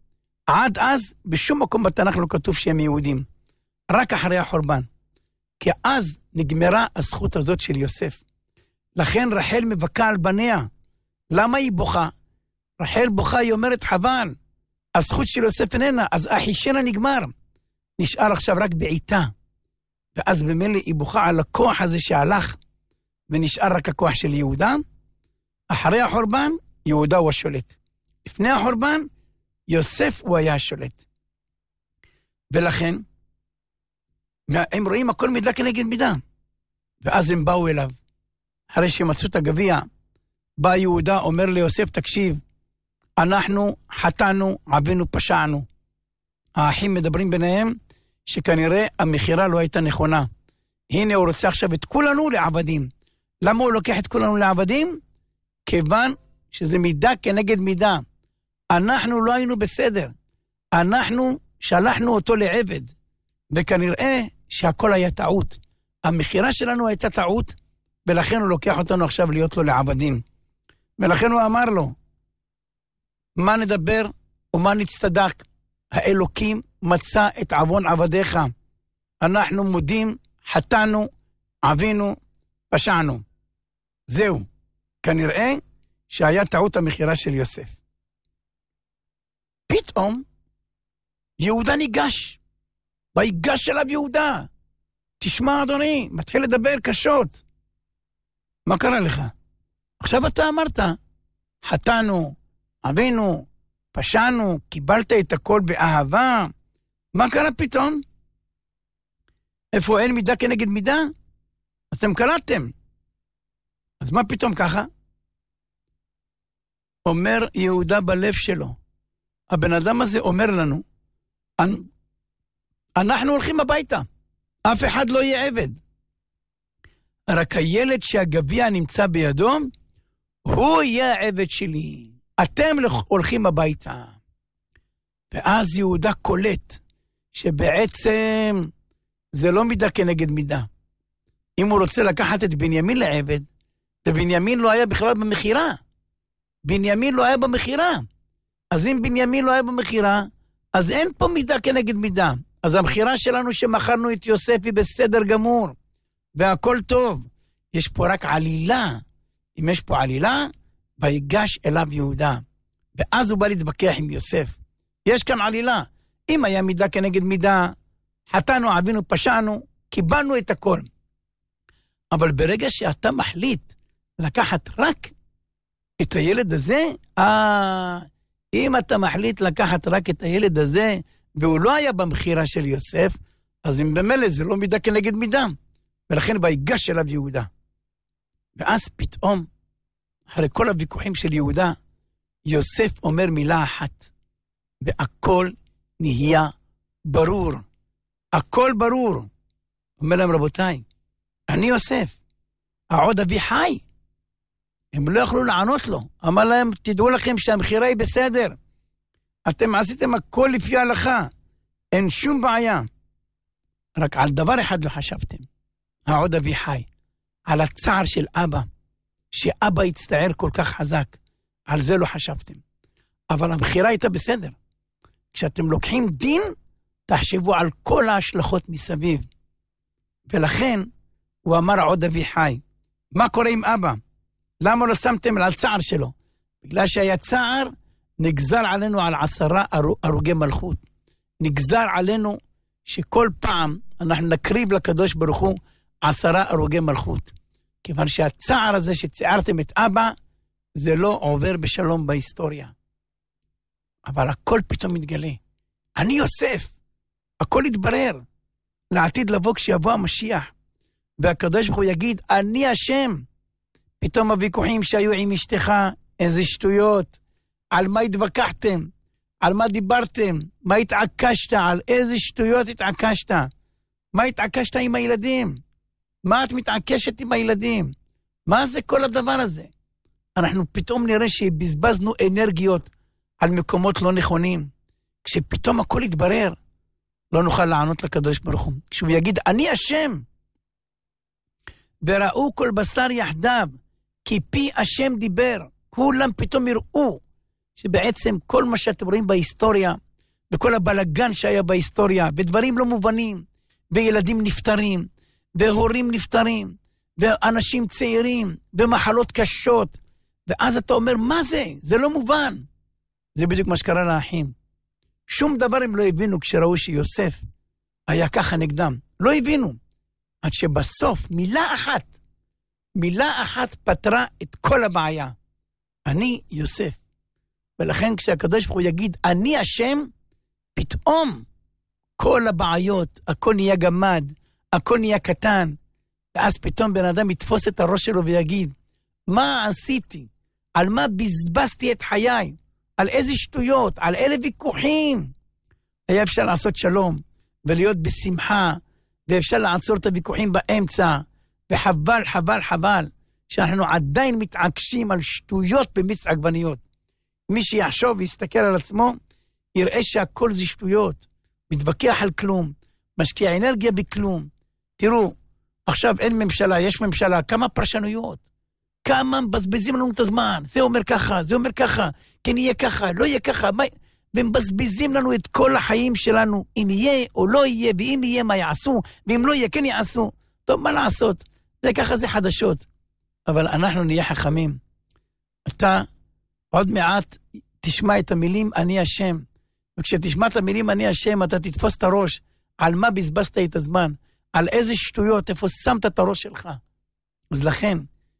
עד אז, בשום מקום בתנ"ך לא כתוב שהם יהודים. רק אחרי החורבן. כי אז נגמרה הזכות הזאת של יוסף. לכן רחל מבכה על בניה. למה היא בוכה? רחל בוכה, היא אומרת חבל. הזכות של יוסף איננה, אז אחישנה נגמר. נשאר עכשיו רק בעיתה. ואז במילא היא בוכה על הכוח הזה שהלך, ונשאר רק הכוח של יהודה. אחרי החורבן, יהודה הוא השולט. לפני החורבן, יוסף הוא היה השולט. ולכן, הם רואים הכל מידה כנגד מידה. ואז הם באו אליו. אחרי שמצאו את הגביע, בא יהודה, אומר ליוסף, תקשיב, אנחנו חטאנו, עבינו, פשענו. האחים מדברים ביניהם, שכנראה המחירה לא הייתה נכונה. הנה הוא רוצה עכשיו את כולנו לעבדים. למה הוא לוקח את כולנו לעבדים? כיוון שזה מידה כנגד מידה. אנחנו לא היינו בסדר. אנחנו שלחנו אותו לעבד. וכנראה שהכל היה טעות. המחירה שלנו הייתה טעות, ולכן הוא לוקח אותנו עכשיו להיות לו לעבדים. ולכן הוא אמר לו, מה נדבר ומה נצטדק? האלוקים מצא את עוון עבדיך. אנחנו מודים, חטאנו, עבינו, פשענו. זהו. כנראה שהיה טעות המחירה של יוסף. פתאום יהודה ניגש. ויגש אליו יהודה. תשמע אדוני, מתחיל לדבר קשות. מה קרה לך? עכשיו אתה אמרת, חטאנו, עבינו, פשענו, קיבלת את הכל באהבה. מה קרה פתאום? איפה אין מידה כנגד מידה? אתם קראתם. אז מה פתאום ככה? אומר יהודה בלב שלו, הבן אדם הזה אומר לנו, אנחנו הולכים הביתה, אף אחד לא יהיה עבד. רק הילד שהגביע נמצא בידו, הוא יהיה העבד שלי. אתם הולכים הביתה. ואז יהודה קולט שבעצם זה לא מידה כנגד מידה. אם הוא רוצה לקחת את בנימין לעבד, ובנימין לא היה בכלל במחירה. בנימין לא היה במחירה. אז אם בנימין לא היה במחירה, אז אין פה מידה כנגד מידה. אז המחירה שלנו שמכרנו את יוסף היא בסדר גמור, והכל טוב. יש פה רק עלילה. אם יש פה עלילה, ויגש אליו יהודה. ואז הוא בא להתווכח עם יוסף. יש כאן עלילה. אם היה מידה כנגד מידה, חטאנו, עבינו, פשענו, קיבלנו את הכל. אבל ברגע שאתה מחליט לקחת רק את הילד הזה, אה, אם אתה מחליט לקחת רק את הילד הזה, והוא לא היה במחירה של יוסף, אז אם במילא זה לא מידה כנגד מידה. ולכן ויגש אליו יהודה. ואז פתאום, אחרי כל הוויכוחים של יהודה, יוסף אומר מילה אחת, והכל נהיה ברור. הכל ברור. אומר להם, רבותיי, אני יוסף, העוד אבי חי. הם לא יכלו לענות לו. אמר להם, תדעו לכם שהמחירה היא בסדר. אתם עשיתם הכל לפי ההלכה. אין שום בעיה. רק על דבר אחד לא חשבתם. העוד אבי חי. על הצער של אבא. שאבא יצטער כל כך חזק. על זה לא חשבתם. אבל המחירה הייתה בסדר. כשאתם לוקחים דין, תחשבו על כל ההשלכות מסביב. ולכן, הוא אמר עוד אבי חי. מה קורה עם אבא? למה לא שמתם על צער שלו? בגלל שהיה צער, נגזר עלינו על עשרה הרוגי מלכות. נגזר עלינו שכל פעם אנחנו נקריב לקדוש ברוך הוא עשרה הרוגי מלכות. כיוון שהצער הזה שצערתם את אבא, זה לא עובר בשלום בהיסטוריה. אבל הכל פתאום מתגלה. אני יוסף. הכל יתברר. לעתיד לבוא כשיבוא המשיח. והקדוש ברוך הוא יגיד, אני השם. פתאום הוויכוחים שהיו עם אשתך, איזה שטויות. על מה התווכחתם? על מה דיברתם? מה התעקשת? על איזה שטויות התעקשת? מה התעקשת עם הילדים? מה את מתעקשת עם הילדים? מה זה כל הדבר הזה? אנחנו פתאום נראה שבזבזנו אנרגיות על מקומות לא נכונים. כשפתאום הכל יתברר, לא נוכל לענות לקדוש ברוך הוא. כשהוא יגיד, אני השם. וראו כל בשר יחדיו, כי פי השם דיבר. כולם פתאום יראו שבעצם כל מה שאתם רואים בהיסטוריה, וכל הבלגן שהיה בהיסטוריה, ודברים לא מובנים, וילדים נפטרים, והורים נפטרים, ואנשים צעירים, ומחלות קשות, ואז אתה אומר, מה זה? זה לא מובן. זה בדיוק מה שקרה לאחים. שום דבר הם לא הבינו כשראו שיוסף היה ככה נגדם. לא הבינו. עד שבסוף מילה אחת, מילה אחת פתרה את כל הבעיה. אני יוסף. ולכן כשהקדוש ברוך הוא יגיד, אני השם, פתאום כל הבעיות, הכל נהיה גמד, הכל נהיה קטן, ואז פתאום בן אדם יתפוס את הראש שלו ויגיד, מה עשיתי? על מה בזבזתי את חיי? על איזה שטויות? על אלה ויכוחים? היה אפשר לעשות שלום, ולהיות בשמחה, ואפשר לעצור את הוויכוחים באמצע, וחבל, חבל, חבל, שאנחנו עדיין מתעקשים על שטויות במיץ עגבניות. מי שיחשוב ויסתכל על עצמו, יראה שהכל זה שטויות, מתווכח על כלום, משקיע אנרגיה בכלום. תראו, עכשיו אין ממשלה, יש ממשלה, כמה פרשנויות, כמה מבזבזים לנו את הזמן, זה אומר ככה, זה אומר ככה, כן יהיה ככה, לא יהיה ככה, מה... ומבזבזים לנו את כל החיים שלנו, אם יהיה או לא יהיה, ואם יהיה מה יעשו, ואם לא יהיה כן יעשו. טוב, מה לעשות? זה ככה, זה חדשות. אבל אנחנו נהיה חכמים. אתה עוד מעט תשמע את המילים אני השם, וכשתשמע את המילים אני השם, אתה תתפוס את הראש, על מה בזבזת את הזמן, על איזה שטויות, איפה שמת את הראש שלך. אז לכן,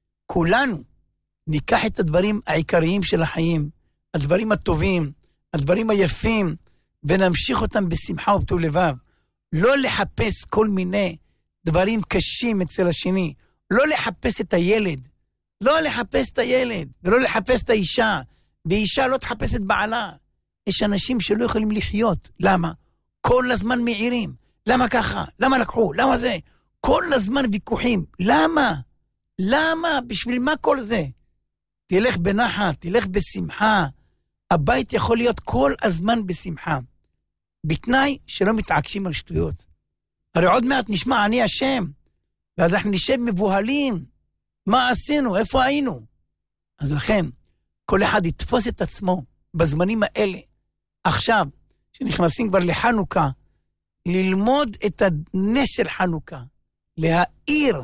כולנו ניקח את הדברים העיקריים של החיים, הדברים הטובים, הדברים היפים, ונמשיך אותם בשמחה ובטוב לבב. לא לחפש כל מיני דברים קשים אצל השני, לא לחפש את הילד, לא לחפש את הילד, ולא לחפש את האישה, ואישה לא תחפש את בעלה. יש אנשים שלא יכולים לחיות. למה? כל הזמן מעירים. למה ככה? למה לקחו? למה זה? כל הזמן ויכוחים. למה? למה? בשביל מה כל זה? תלך בנחת, תלך בשמחה. הבית יכול להיות כל הזמן בשמחה. בתנאי שלא מתעקשים על שטויות. הרי עוד מעט נשמע אני השם, ואז אנחנו נשב מבוהלים. מה עשינו? איפה היינו? אז לכן, כל אחד יתפוס את עצמו בזמנים האלה. עכשיו, שנכנסים כבר לחנוכה, ללמוד את הנס של חנוכה, להאיר,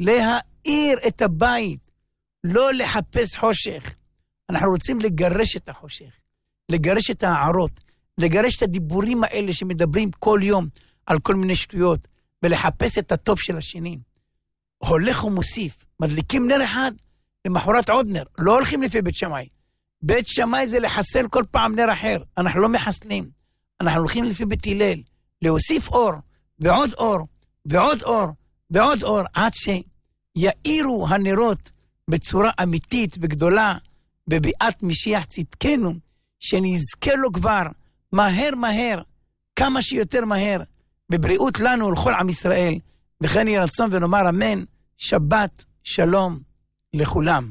להאיר את הבית, לא לחפש חושך. אנחנו רוצים לגרש את החושך, לגרש את הערות, לגרש את הדיבורים האלה שמדברים כל יום על כל מיני שטויות, ולחפש את הטוב של השני. הולך ומוסיף, מדליקים נר אחד, למחרת עוד נר, לא הולכים לפי בית שמאי. בית שמאי זה לחסל כל פעם נר אחר, אנחנו לא מחסלים, אנחנו הולכים לפי בית הלל, להוסיף אור, ועוד אור, ועוד אור, ועוד אור, עד שיאירו הנרות בצורה אמיתית וגדולה, בביאת משיח צדקנו, שנזכה לו כבר מהר מהר, כמה שיותר מהר, בבריאות לנו ולכל עם ישראל, וכן יהיה רצון ונאמר אמן, שבת שלום לכולם.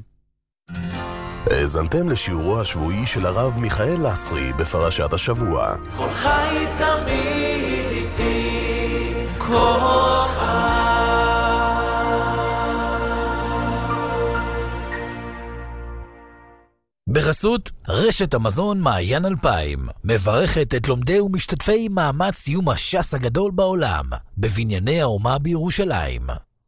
האזנתם לשיעורו השבועי של הרב מיכאל לסרי בפרשת השבוע. כל חי תמיד איתי, כל חי. בחסות רשת המזון מעיין אלפיים, מברכת את לומדי ומשתתפי מאמץ יום הש"ס הגדול בעולם, בבנייני האומה בירושלים.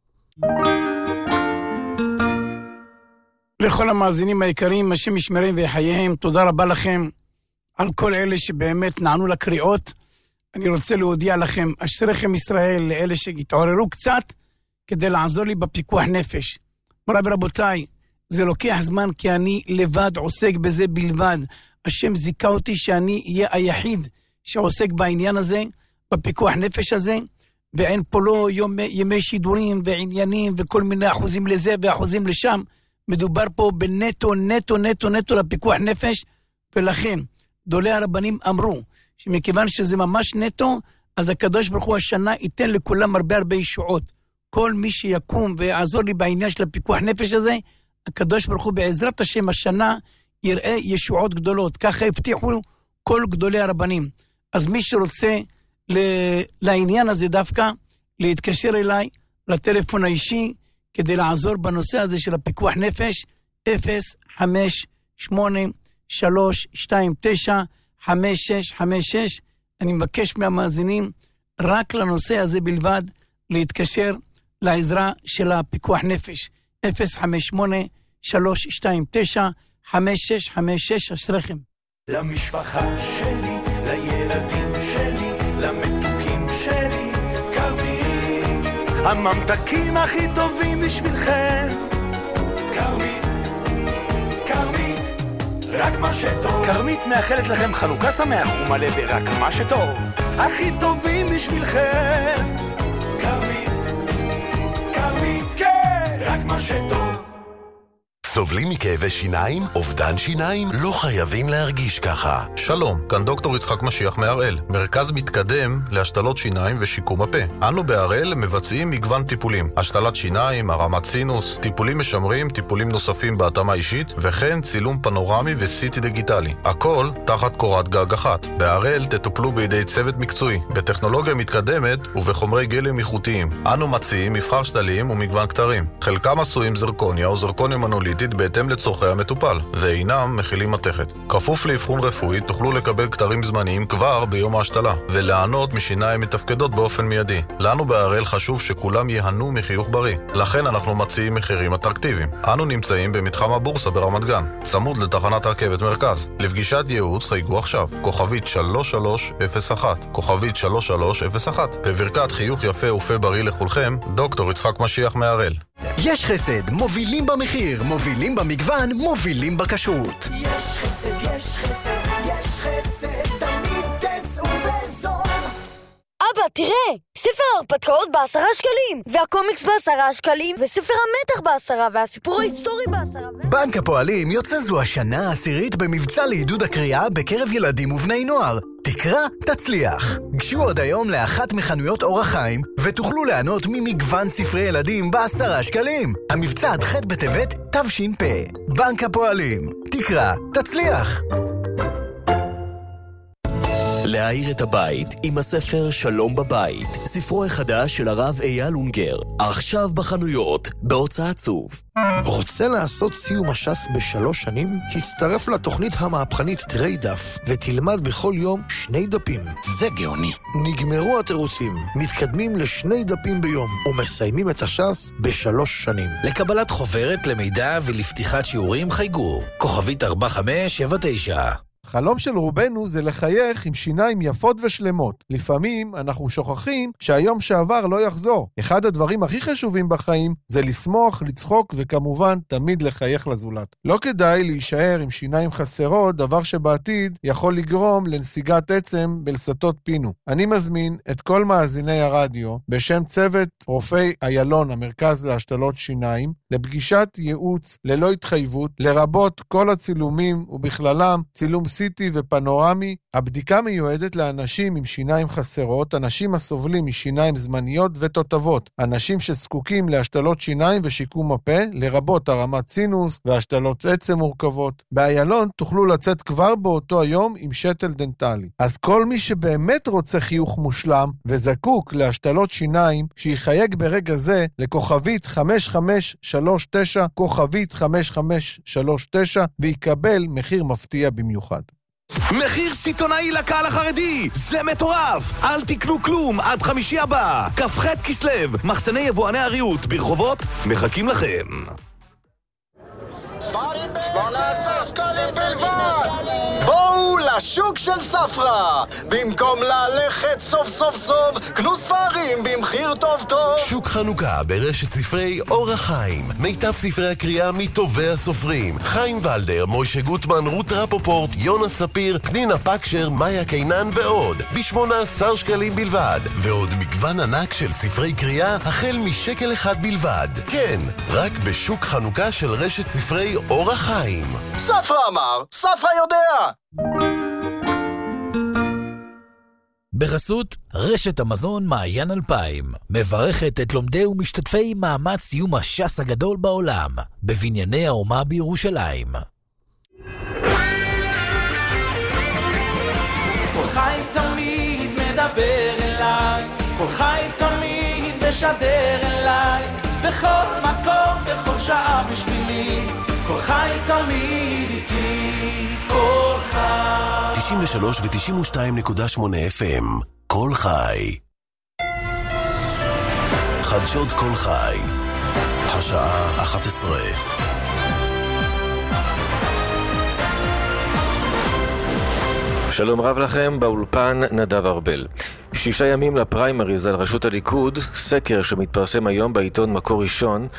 לכל המאזינים היקרים, השם ישמרם ויחייהם, תודה רבה לכם על כל אלה שבאמת נענו לקריאות. אני רוצה להודיע לכם, אשריכם ישראל, לאלה שהתעוררו קצת, כדי לעזור לי בפיקוח נפש. מוריי ורבותיי, זה לוקח זמן כי אני לבד עוסק בזה בלבד. השם זיכה אותי שאני אהיה היחיד שעוסק בעניין הזה, בפיקוח נפש הזה, ואין פה לא יום, ימי שידורים ועניינים וכל מיני אחוזים לזה ואחוזים לשם. מדובר פה בנטו, נטו, נטו, נטו לפיקוח נפש, ולכן גדולי הרבנים אמרו שמכיוון שזה ממש נטו, אז הקדוש ברוך הוא השנה ייתן לכולם הרבה הרבה ישועות. כל מי שיקום ויעזור לי בעניין של הפיקוח נפש הזה, הקדוש ברוך הוא בעזרת השם השנה יראה ישועות גדולות. ככה הבטיחו כל גדולי הרבנים. אז מי שרוצה ל- לעניין הזה דווקא, להתקשר אליי לטלפון האישי, כדי לעזור בנושא הזה של הפיקוח נפש, אפס חמש שמונה שלוש שתיים תשע חמש שש חמש שש, אני מבקש מהמאזינים רק לנושא הזה בלבד להתקשר לעזרה של הפיקוח נפש. אפס חמש שמונה שלוש שתיים תשע חמש שש חמש שש. אשריכם. למשפחה שלי, לילדים שלי, למתוקים שלי, כרמית, הממתקים הכי טובים בשבילכם. כרמית, כרמית, רק מה שטוב. כרמית מאחלת לכם חנוכה שמח ומלא ברק מה שטוב, הכי טובים בשבילכם. כרמית, כרמית, כן, רק מה שטוב. סובלים מכאבי שיניים? אובדן שיניים? לא חייבים להרגיש ככה. שלום, כאן דוקטור יצחק משיח מהראל, מרכז מתקדם להשתלות שיניים ושיקום הפה. אנו בהראל מבצעים מגוון טיפולים, השתלת שיניים, הרמת סינוס, טיפולים משמרים, טיפולים נוספים בהתאמה אישית, וכן צילום פנורמי וסיטי דיגיטלי. הכל תחת קורת גג אחת. בהראל תטופלו בידי צוות מקצועי, בטכנולוגיה מתקדמת ובחומרי גלם איכותיים. אנו מציעים מבחר שתלים ומגוון כתרים. חלקם עשויים זרקוניה או זרקוניה מנוליטית בהתאם לצורכי המטופל, ואינם מכילים מתכת. כפוף לאבחון רפואי תוכלו לקבל כתרים זמניים כבר ביום ההשתלה, ולענות משיניים מתפקדות באופן מיידי. לנו בהראל חשוב שכולם יהנו מחיוך בריא, לכן אנחנו מציעים מחירים אטרקטיביים. אנו נמצאים במתחם הבורסה ברמת גן, צמוד לתחנת הרכבת מרכז. לפגישת ייעוץ חייגו עכשיו, כוכבית שלוש שלוש אפס אחת, כוכבית שלוש שלוש אפס אחת. בברכת חיוך יפה ופה בריא לכולכם, דוקטור יצחק משיח מהראל. יש חסד, מובילים במחיר, מובילים במגוון, מובילים בכשרות. יש חסד, יש חסד, יש חסד, תמיד תצאו בזול. אבא, תראה, ספר הרפתקאות בעשרה שקלים, והקומיקס בעשרה שקלים, וספר המתח בעשרה, והסיפור ההיסטורי בעשרה. בנק הפועלים יוצא זו השנה העשירית במבצע לעידוד הקריאה בקרב ילדים ובני נוער. תקרא, תצליח. גשו עוד היום לאחת מחנויות אור החיים, ותוכלו ליהנות ממגוון ספרי ילדים בעשרה שקלים. המבצע עד ח' בטבת תש"פ. בנק הפועלים. תקרא, תצליח. להאיר את הבית עם הספר שלום בבית, ספרו החדש של הרב אייל אונגר, עכשיו בחנויות, בהוצאת צוף. רוצה לעשות סיום הש"ס בשלוש שנים? הצטרף לתוכנית המהפכנית תרי דף ותלמד בכל יום שני דפים. זה גאוני. נגמרו התירוצים, מתקדמים לשני דפים ביום ומסיימים את הש"ס בשלוש שנים. לקבלת חוברת למידע ולפתיחת שיעורים חייגו, כוכבית ארבע חמש שבע תשע. חלום של רובנו זה לחייך עם שיניים יפות ושלמות. לפעמים אנחנו שוכחים שהיום שעבר לא יחזור. אחד הדברים הכי חשובים בחיים זה לשמוח, לצחוק וכמובן תמיד לחייך לזולת. לא כדאי להישאר עם שיניים חסרות, דבר שבעתיד יכול לגרום לנסיגת עצם בלסתות פינו. אני מזמין את כל מאזיני הרדיו בשם צוות רופאי איילון, המרכז להשתלות שיניים, לפגישת ייעוץ ללא התחייבות, לרבות כל הצילומים ובכללם צילום סיטי ופנורמי. הבדיקה מיועדת לאנשים עם שיניים חסרות, אנשים הסובלים משיניים זמניות ותותבות, אנשים שזקוקים להשתלות שיניים ושיקום הפה, לרבות הרמת סינוס והשתלות עצם מורכבות. באיילון תוכלו לצאת כבר באותו היום עם שתל דנטלי. אז כל מי שבאמת רוצה חיוך מושלם וזקוק להשתלות שיניים, שיחייג ברגע זה לכוכבית חמש חמש שלוש תשע, כוכבית חמש חמש שלוש תשע, ויקבל מחיר מפתיע במיוחד. מחיר סיטונאי לקהל החרדי, זה מטורף. אל תקנו כלום עד חמישי הבא, כ"ח כסלו. מחסני יבואני הריהוט ברחובות מחכים לכם. שמונה עשר שקלים בלבד. בואו לשוק של ספרה. במקום ללכת סוף סוף סוף, קנו ספרים במחיר טוב טוב. שוק חנוכה ברשת ספרי אור החיים, מיטב ספרי הקריאה מטובי הסופרים, חיים ולדר, מוישה גוטמן, רות רפופורט, יונה ספיר, פנינה פקשר, מאיה קינן ועוד, ב-שמונה עשר שקלים בלבד. ועוד מגוון ענק של ספרי קריאה החל משקל אחד בלבד. כן, רק בשוק חנוכה של רשת ספרי אור החיים. ספרה אמר, ספרה יודע. בחסות רשת המזון מעיין אלפיים, מברכת את לומדי ומשתתפי מאמץ סיום הש"ס הגדול בעולם, בבנייני האומה בירושלים. כל חי תמיד מדבר אליי, כל חי תמיד משדר אליי, בכל מקום, בכל שעה בשבילי, כל חי תמיד איתי, כל חי. תשעים ושלוש ו-תשעים ושתיים נקודה שמונה אף אם, כל חי. חדשות כל חי, השעה אחת עשרה. שלום רב לכם, באולפן נדב ארבל. שישה ימים לפריימריז על רשות הליכוד, סקר שמתפרסם היום בעיתון מקור ראשון,